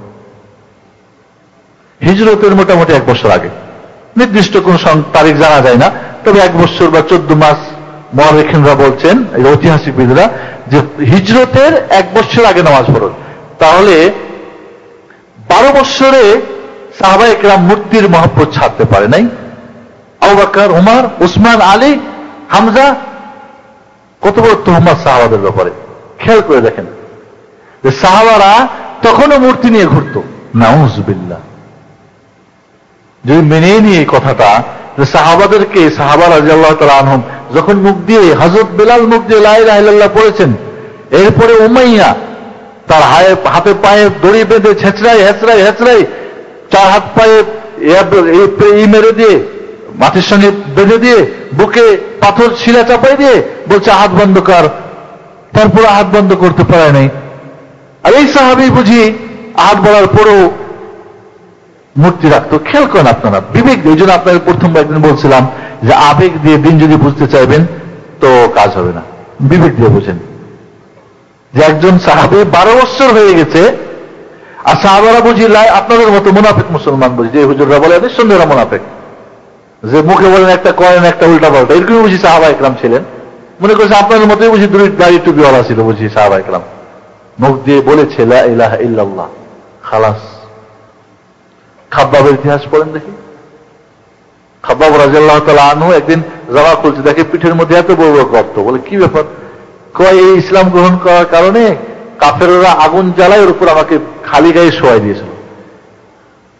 হিজরতের মোটামুটি 1 বছর আগে, নির্দিষ্ট কোন তারিখ জানা যায় না, তবে 1 বছর বা 14 মাস মুআররিখিনরা বলছেন, ঐতিহাসিকবিদরা, যে হিজরতের 1 বছর আগে নামাজ ফরজ। তাহলে 12 বছরে সাহাবা ইকরাম মূর্তির মহব্বত ছাড়তে পারে নাই। আবু বকর, ওমর, উসমান, আলী, হামজা, কত বড় তুহমত সাহাবাদের ব্যাপারে। খেয়াল করে দেখেন যে সাহাবারা তখনও মূর্তি নিয়ে ঘুরতো। নাউজুবিল্লাহ। যদি মেনে নিয়ে এই কথাটা, যে সাহাবাদেরকে, সাহাবা রাদিয়াল্লাহু তাআলা আনহুম যখন মুখ দিয়ে, হযরত বেলাল মুখ দিয়ে লা ইলাহা ইল্লাল্লাহ পড়েছেন, এরপরে উমাইয়া তার হাতে পায়ে দড়ি বেঁধে ছেঁচড়াই হেঁচড়াই হেঁচড়াই 4 হাত পায়ে মেরে দিয়ে, মাটির সঙ্গে বেঁধে দিয়ে, বুকে পাথর শিলা চাপাই দিয়ে বলছে হাত বন্ধ কর, তারপর হাত বন্ধ করতে পারে নাই। আর এই সাহাবী বুঝি হাত বলার পরেও মূর্তি রাখতো। খেয়াল করেন আপনারা, বিবেক দিয়ে। এই জন্য আপনাকে প্রথম একদিন বলছিলাম যে আবেগ দিয়ে দিন যদি বুঝতে চাইবেন তো কাজ হবে না, বিবেক দিয়ে বুঝেন। যে একজন সাহাবী 12 বছর হয়ে গেছে, আর সাহাবারা বুঝি আপনাদের মতো মুনাফিক মুসলমান বুঝি, যে হুজুররা বলে নিঃসন্দেহ মুনাফিক, যে মুখে বলেন একটা করেন একটা উল্টা পাল্টা, এরকম বুঝি সাহাবা ইকরাম ছিলেন। মনে করছে আপনাদের মতোই বুঝি দাড়ি টুপিওয়ালা ছিল বুঝি সাহাবা ইকরাম। মুখ দিয়ে বলেছে লা ইলাহা ইল্লাল্লাহ, খালাস। খাব্বাবের ইতিহাস পড়েন দেখি। খাব্বাব রাদিয়াল্লাহু তাআলা আনহু একদিন জামা খুলছে, দেখে পিঠের মধ্যে এত বড় বড় গর্ত। বলে কি ব্যাপার? কয় এই ইসলাম গ্রহণ করার কারণে কাফেররা আগুন জ্বালায়, ওর উপর আমাকে খালি গায়ে শোয়াই দিয়েছিল।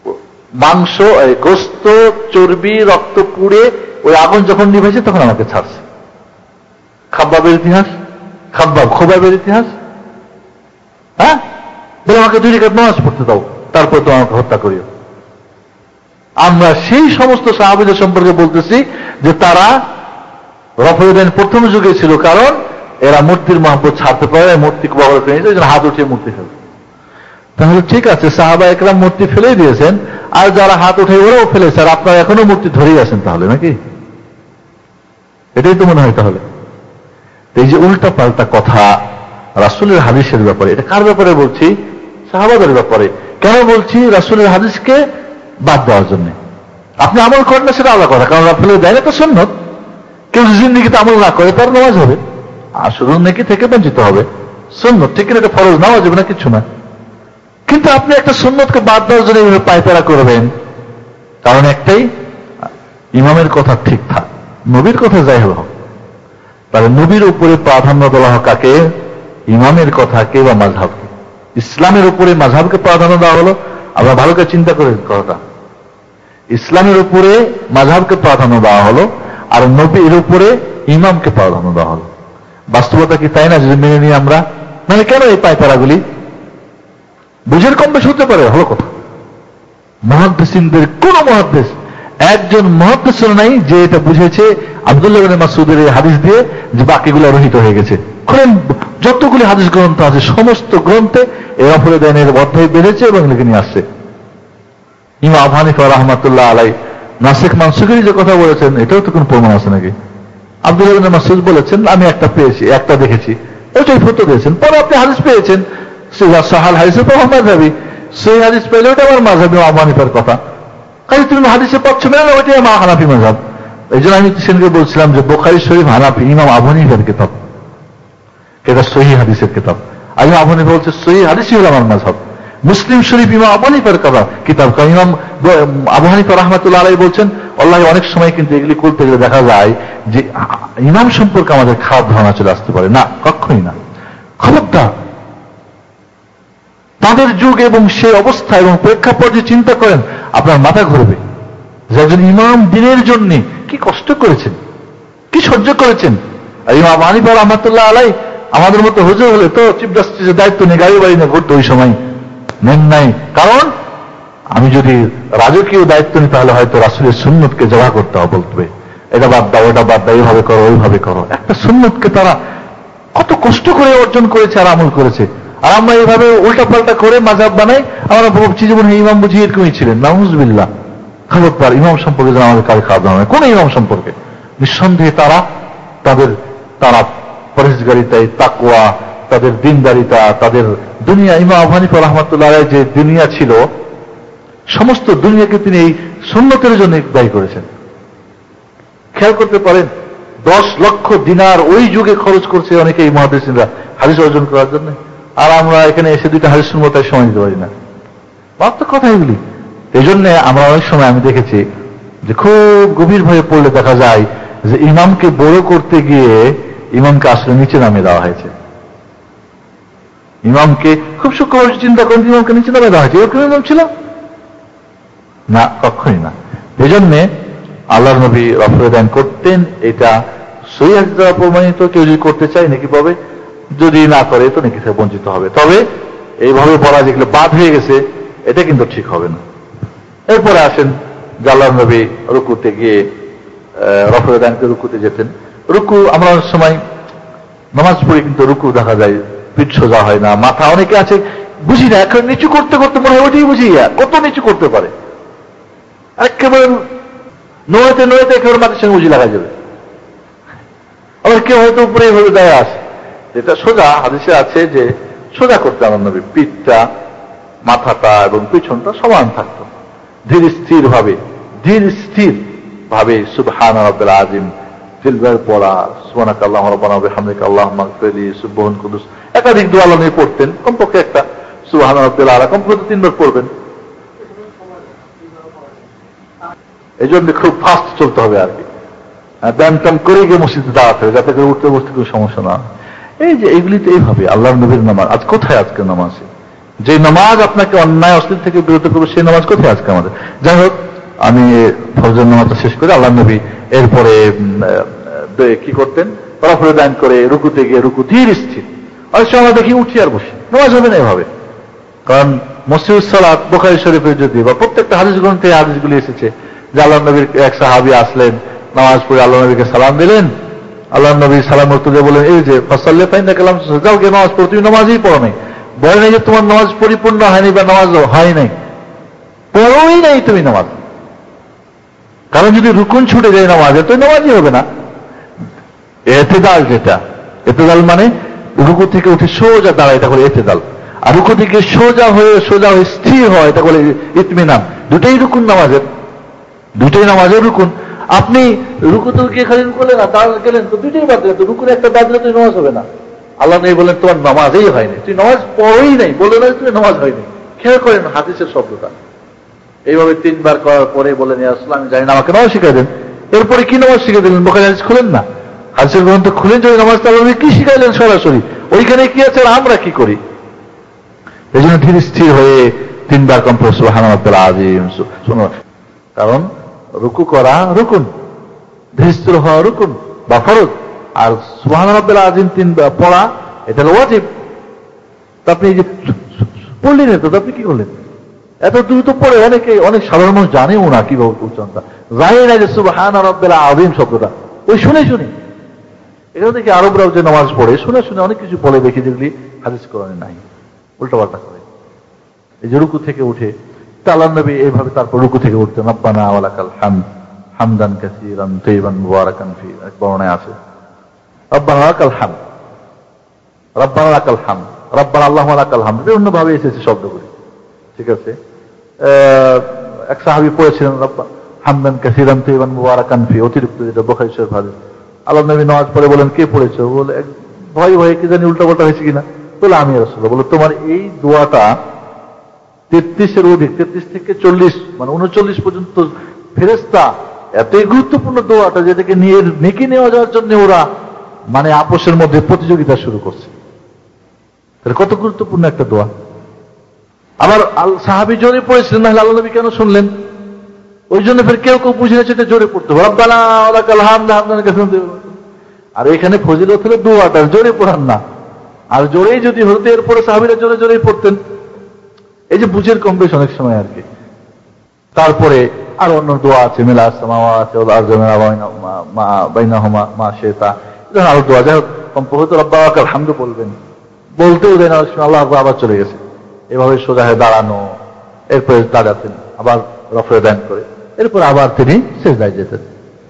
মাংস, গোস্ত, চর্বি, রক্ত পুড়ে ওই আগুন যখন নিভেছে তখন আমাকে ছাড়ছে। খাব্বাবের ইতিহাস, খোবাবের ইতিহাস। হ্যাঁ, বলে আমাকে 2 রাকাত নামাজ পড়তে দাও, তারপর তো আমাকে হত্যা করিও। আমরা সেই সমস্ত সাহাবীদের সম্পর্কে বলতেছি যে তারা রফেদান প্রথম যুগে ছিল, কারণ এরা মূর্তির মহব্বত ছাড়তে পারে, মূর্তিকে ব্যবহার করে নিয়েছে, হাত উঠিয়ে মূর্তি ফেলে। তাহলে ঠিক আছে, সাহাবা একরাম মূর্তি ফেলেই দিয়েছেন, আর যারা হাত উঠে ওরাও ফেলেছে, আর আপনারা এখনো মূর্তি ধরেই আছেন তাহলে, নাকি? এটাই তো মনে হয় তাহলে। এই যে উল্টা পাল্টা কথা রাসূলের হাদিসের ব্যাপারে, এটা কার ব্যাপারে বলছি? সাহাবাদের ব্যাপারে। কেন বলছি? রাসূলের হাদিসকে বাদ দেওয়ার জন্য। আপনি আমল করেন না সেটা আলাদা কথা, কারণ ফেলে দেয় না, তো সুন্নত। কেউ জিন্দেগিতে আমল না করে তার নামাজ হবে, আর শুধু নেকি থেকে বঞ্চিত হবে। সুন্নত ঠিক না, এটা ফরজ নামাজ হবে না, কিছু না। কিন্তু আপনি একটা সুন্নতকে বাদ দেওয়ার জন্য এইভাবে পায়তারা করবেন, কারণ একটাই, ইমামের কথা ঠিক থাক, নবীর কথা যাই হোক। তাহলে নবীর উপরে প্রাধান্য দেওয়া হোক কাকে? ইমামের কথাকে বা মাযহাবকে। ইসলামের উপরে মাযহাবকে প্রাধান্য দেওয়া হলো। আমরা ভালো করে চিন্তা করে কথাটা, ইসলামের উপরে মাযহাবকে প্রাধান্য দেওয়া হলো, আর নবীর উপরে ইমামকে প্রাধান্য দেওয়া হলো। বাস্তবতা কি তাই না? যদি মেনে নিই আমরা, মানে কেন এই পায়তারাগুলি? বুঝের কম বেশি হতে পারে, হলো কথা। মুহাদ্দিসিনদের কোন মুহাদ্দিস, একজন মুহাদ্দিস নাই যে এটা বুঝেছে আব্দুল্লাহ ইবনে মাসউদের এই হাদিস দিয়ে যে বাকিগুলো রহিত হয়ে গেছে। খুলেন, যতগুলি হাদিস গ্রন্থ আছে সমস্ত গ্রন্থে এই রফেদানের অধ্যায় বেড়েছে এবং লিখে নিয়ে আসছে। ইমাম আবু হানিফা রাহমাতুল্লাহ আলাইহি নাসিখ মানসুখের যে কথা বলেছেন, এটাও তো কোন প্রমাণ আছে নাকি? আব্দুল্লাহ ইবনে মাসউদ বলেছেন, আমি একটা পেয়েছি, একটা দেখেছি, ওটাই ফতোয়া দিয়েছেন। পরে আপনি হাদিস পেয়েছেন, সাহাল হাদিসের পর মাযহাবী, সেই হাদিস পেলে ওটা আমার মাযহাবী আবু হানিফার কথা। কাজে তুমি হাদিসে পাচ্ছ না, ওইটাই আমার হানাফি মাযহাব। এই জন্য আমি সেদিনকে বলছিলাম যে বুখারী শরীফ হানাফি ইমাম আবু হানিফার কিতাব, এটা সহিহ হাদিসের কিতাব। আর ইমাম আবু হানিফা বলছে সহিহ হাদিসই হলো আমার মাযহাব। মুসলিম শরীফ ইমাম আবু হানিফার কিতাব। কারণ ইমাম আবু হানিফা রাহমাতুল্লাহ আলাইহি বলছেন, আল্লাহ অনেক সময় কিন্তু এগুলি করতে গেলে দেখা যায় যে ইমাম সম্পর্কে আমাদের খারাপ ধারণা চলে আসতে পারে। না, কখনোই না। খবরদার, তাদের যুগ এবং সেই অবস্থা এবং প্রেক্ষাপটে চিন্তা করেন, আপনার মাথা ঘুরবে যে একজন ইমাম দিনের জন্য কি কষ্ট করেছেন, কি সহ্য করেছেন। আর ইমাম আবু হানিফা রাহমাতুল্লাহ আলাইহি আমাদের মতো হুজুর হলে তো চিফ জাস্টিসের দায়িত্ব নিয়ে গাড়ি বাড়ি নিয়ে ঘুরতো, ওই সময় নেন নাই। কারণ আমি যদি রাজকীয় দায়িত্ব নিই তাহলে হয়তো রাসূলের সুন্নতকে জবাহ করতে হবে, বলতে এটা বাদ দাও, ওটা বাদ দাও, এইভাবে করো, ওইভাবে করো। একটা সুন্নতকে তারা কত কষ্ট করে অর্জন করেছে আর আমল করেছে। আর আমরা এইভাবে উল্টা পাল্টা করে মাযহাব বানাই, আমরা ভাবছি যেমন ইমাম বুঝি এরকমই ছিলেন। নাউযুবিল্লাহ। খবরদার, ইমাম সম্পর্কে যেন আমাদের কারো খারাপ ধারণা, কোন ইমাম সম্পর্কে। নিঃসন্দেহে তারা পরহেজগারিতায়, তাকওয়া, তাদের দিনদারিতা, তাদের দুনিয়া, ইমাম আবু হানিফা রাহমাতুল্লাহ আলাইহি যে দুনিয়া ছিল, সমস্ত দুনিয়াকে তিনি এই সুন্নতের জন্য দায়ী করেছেন। খেয়াল করতে পারেন, 10 লক্ষ দিনার ওই যুগে খরচ করছে অনেকে এই মুহাদ্দিসিনরা হাদিস অর্জন করার জন্য। আর আমরা এখানে এসে 2টা হাদিস শুনবো, তাই সময় দিতে পারি না। বাস্তব কথা এগুলি। এই জন্য আমরা অনেক সময় আমি দেখেছি যে খুব গভীর ভাবে পড়লে দেখা যায় যে ইমামকে বড় করতে গিয়ে ইমামকে আসলে নিচে নামিয়ে দেওয়া হয়েছে। ইমামকে খুব সূক্ষ্মভাবে চিন্তা করেন, ইমামকে নিচে নামিয়ে দেওয়া হয়েছে। এরকম ইমাম ছিল না, কখনই না। এই জন্যে আল্লাহর নবী রফেদান করতেন, এটা সহিহ হাদিস দ্বারা প্রমাণিত। কেউ যদি করতে চায় নেকি পাবে, যদি না করে তো নেকি থেকে বঞ্চিত হবে। তবে এইভাবে বলা যেগুলো বাদ হয়ে গেছে, এটা কিন্তু ঠিক হবে না। এরপরে আসেন যে আল্লাহর নবী রুকুতে গিয়ে রফেদানকে রুকুতে যেতেন। রুকু আমরা অনেক সময় নামাজ পড়ি, কিন্তু রুকু দেখা যায় পিঠ সোজা হয় না, মাথা অনেকে আছে বুঝি না, এখন নিচু করতে করতে মনে হয় ওইটাই বুঝি, কত নিচু করতে পারে, একেবারে নড়তে নড়তে একেবারে মাথার সঙ্গে বুঝি লাগা যাবে। আবার কেউ হয়তো উপরে এইভাবে দেয় আসে, যেটা সোজা হাদিসে আছে যে সোজা করতে আমার নবী, পিঠটা, মাথাটা এবং পিছনটা সমান থাকতো। ধীর স্থির ভাবে সুবহান রাব্বিল আযীম তিলবার পড়া, সুবহানাকা আল্লাহুম্মা রাব্বানা ওয়া বিহামদিকা আল্লাহুম্মা ইগফিরলি, সুবহান কুদুস, একাধিক দোয়া আল্লাহ নবী পড়তেন। কমপক্ষে একটা সুবহান রাব্বিল আলা কমপক্ষে 3 বার পড়বেন। এই জন্য খুব ফাস্ট চলতে হবে আর কি, ব্যায়াম ট্যাম করে গিয়ে মসজিদে দাঁড়াতে হবে, যাতে করে উঠতে বসতে কোনো সমস্যা না। এই যে এইগুলি তো এইভাবে আল্লাহর নবীর নামাজ। আজ কোথায় আজকে নামাজ? যে নামাজ আপনাকে অন্যায় অশ্লীল থেকে বিরত করবে সেই নামাজ কোথায় আজকে আমাদের? যাই হোক, আমি ফজরের নামাজটা শেষ করে আল্লাহ নবী এরপরে কি করতেন, তরফরে দান করে রুকুতে গিয়ে রুকু ধীর স্থির। অনেক সময় দেখি উঠি আর বসি, নামাজ হবে না এভাবে। কারণ মসজিদুস সালাত বুখারী শরীফের যদি বা প্রত্যেকটা হাদিস গ্রন্থে হাদিসগুলি এসেছে যে আল্লাহ নবীর এক সাহাবী আসলেন, নামাজ পড়ে আল্লাহ নবীকে সালাম দিলেন, আল্লাহ নবী সালাম উত্তর দিয়ে বলেন, এই যে ফাসাল্লি ফাইন্নাকা লাম তুসাল্লি, যাও গিয়ে নামাজ পড়ো, তুমি নামাজই পড়ো নাই। বলে নাই যে তোমার নামাজ পরিপূর্ণ হয়নি বা নামাজ হয় নাই, পড়োই নাই তুমি নামাজ। কারণ যদি রুকুন ছুটে যায় নামাজে তো নামাজই হবে না। এতেদাল, যেটা এতেদাল মানে রুকু থেকে উঠে সোজা দাঁড়ায়, এটা বলে এতেদাল। আর রুকু থেকে সোজা হয়ে স্থির হয়, এটা বলে ইতমিনান। দুটাই রুকুন নামাজের, দুটাই নামাজের রুকুন। আপনি রুকু তো গিয়ে খালি করলেন না, দাঁড়ান গেলেন, তো দুটাই বাদ দিলেন, তো রুকুর একটা বাদ দিলে তুই নামাজ হবে না। আল্লাহ নবী বলেন তোমার নামাজই হয়নি, তুই নামাজ পড়োই নাই, বলে না তুমি নামাজ হয়নি। খেয়াল করেন হাদিসের শব্দটা। এইভাবে 3 বার করার পরে বলেন, ইয়া রাসূলুল্লাহ আমি জানি না, আমাকে নামাজ শিখিয়ে দেন। এরপরে কি নামাজ শিখিয়ে দিলেন? বুখারী হাদিস খুলেন না, হাদিসের গ্রন্থ খুলেন যদি নামাজ, তাহলে কি শিখাইলেন সরাসরি? ওইখানে কি আছে আর আমরা কি করি? এই জন্য ধীর স্থির হয়ে 3 বার কমপক্ষে সুবহান রাব্বিল আযীম। কারণ রুকু করা রুকুন, ধীর স্থির হওয়া রুকুন বা ফরজ, আর সুবহান রাব্বিল আযীম 3 বার পড়া এটা হলো ওয়াজিব। তা আপনি যে পড়লেন, তো আপনি কি করলেন? এত দ্রুত পড়ে অনেক সাধারণ মানুষ জানেও না কিভাবে উচ্চারণটা, জানে না যে সুবহান রাব্বিল আযীম শব্দটা, ওই শুনে এখানে দেখি আরবরাও যে নামাজ পড়ে শুনে অনেক কিছু বলে দেখি যেগুলি হাদিস কোরআনে নাই, উল্টাপাল্টা করে। এই যে রুকু থেকে উঠে আল্লাহর নবী এইভাবে তারপর রুকু থেকে উঠতেন, রব্বানা ওয়া লাকাল হামদ হামদান কাসীরান তাইয়িবান মুবারাকান ফি, এক বর্ণনায় আছে রব্বানা লাকাল হামদ, রব্বানা লাকাল হামদ, রব্বানা আল্লাহুম্মা লাকাল হামদ, বিভিন্ন ভাবে এসেছে শব্দগুলি। ঠিক আছে, এক সাহাবী পড়েছিলেন রব্বানা হামদান কাসীরান তাইয়িবান মুবারাকান ফি, অতিরিক্ত, যেটা বুখারী শরীফ হাদিস। আল্লাহ নবী নামাজ পড়ে বলেন, কে পড়েছো? বলে ভয় ভয়ে কি জানি উল্টাপাল্টা হয়েছে কিনা, বলে আমি রাসূলুল্লাহ। বলে তোমার এই দোয়াটা 33-এর অধিক, 33 থেকে 40 মানে 39 পর্যন্ত ফেরেশতা এতই গুরুত্বপূর্ণ দোয়াটা, যেটাকে নিয়ে নেকি নেওয়া যাওয়ার জন্য ওরা মানে আপোষের মধ্যে প্রতিযোগিতা শুরু করছে। তাহলে কত গুরুত্বপূর্ণ একটা দোয়া। আবার সাহাবী জোরে পড়েছিলেন, না আল্লাহ নবী কেন শুনলেন? ওই জন্য ফের কেউ বুঝে নিয়েছে এটা জোরে পড়তে হবে, রব্বানা ওয়া লাকাল হামদ হামদান কাসীরান। আর এখানে ফজিলত হলো দোয়াটা জোরে পড়ান না, আর জোরেই যদি হতো এরপরে সাহাবীরা জোরে জোরেই পড়তেন। এই যে বুঝের কম বেশ অনেক সময় আর কি। তারপরে আর অন্য দোয়া আছে, মিলাস সামাওয়াতি ওয়াল আরদি মা বাইনাহুমা মা শিতা, আরো দোয়া। যাই হোক, কমপক্ষে রব্বানা ওয়া লাকাল হামদ বলবেন, বলতেও দেন আল্লাহ আবার চলে গেছে। এভাবে সোজা হয়ে দাঁড়ানো, এরপরে দাঁড়াতেন, আবার রফে দান করে, এরপর আবার তিনি সিজদায় যেতেন।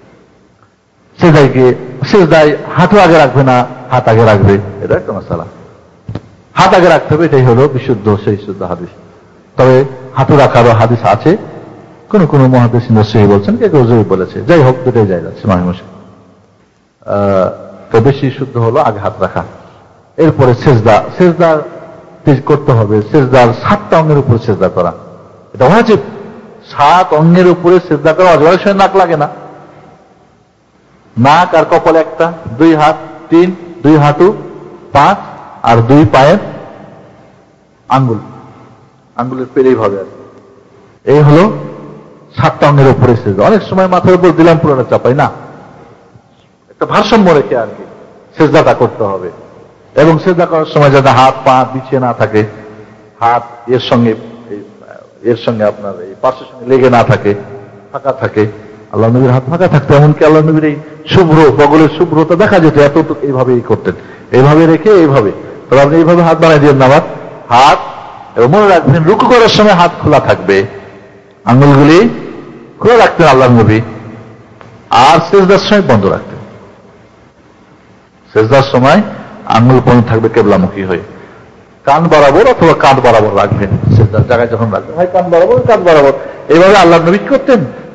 সিজদায় গিয়ে সিজদায় হাঁটু আগে রাখবে না, হাত আগে রাখবে, এটা একটা মাসালা। হাত আগে রাখতে হবে, এটাই হলো বিশুদ্ধ সেই শুদ্ধ হাদিস। তবে হাঁটু রাখারও হাদিস আছে, কোন কোন মুহাদ্দিসিন সহিহ বলছেন, কেউ কেউ জয়ীফ বলেছে। যাই হোক, দুটোই যায় যাচ্ছে তো বেশি শুদ্ধ হলো আগে হাত রাখা। এরপরে সেজদা করতে হবে। সেজদার 7টা অঙ্গের উপরে সেজদা করা, এটা ওয়াজিব। 7 অঙ্গের উপরে সেজদা করা ওয়াজিব। অনেক সময় নাক লাগে না, নাক আর কপাল একটা, 2 হাত, 3, 2 হাঁটু, 5 আর 2 পায়ের আঙ্গুলের পেরেই ভাবে আর এই হলো 7টা অঙ্গের উপরে সেজদা। অনেক সময় মাথার উপর দিলাম পুরোটা চাপাই না, একটা ভারসাম্য রেখে আর কি সেজদাটা করতে হবে। এবং সেজদা করার সময় যাতে হাত পা বিছিয়ে না থাকে, হাত এর সঙ্গে আপনার এই পাশের সঙ্গে লেগে না থাকে, ফাঁকা থাকে। আল্লাহ নবীর হাত ফাঁকা থাকতো, এমনকি আল্লাহ নবীর এই শুভ্র বগলের শুভ্রতা দেখা যেত, এতটুকু এইভাবেই করতেন। এইভাবে রেখে এইভাবে, তবে আপনি এইভাবে হাত বানাই দিবেন না আবার হাত। এবং মনে রাখবেন, রুকু করার সময় হাত খোলা থাকবে, আঙ্গুলগুলি খোলা রাখতেন আল্লাহ নবী, আর সেজদার সময় বন্ধ রাখতেন। সেজদার সময় আঙ্গুল বন্ধ থাকবে কেবলামুখী হয়ে, কান বরাবর অথবা কাঁধ বরাবর রাখবেন। সেজদার জায়গায় যখন রাখবেন হয় কান বরাবর, এইভাবে আল্লাহ নবী করতেন।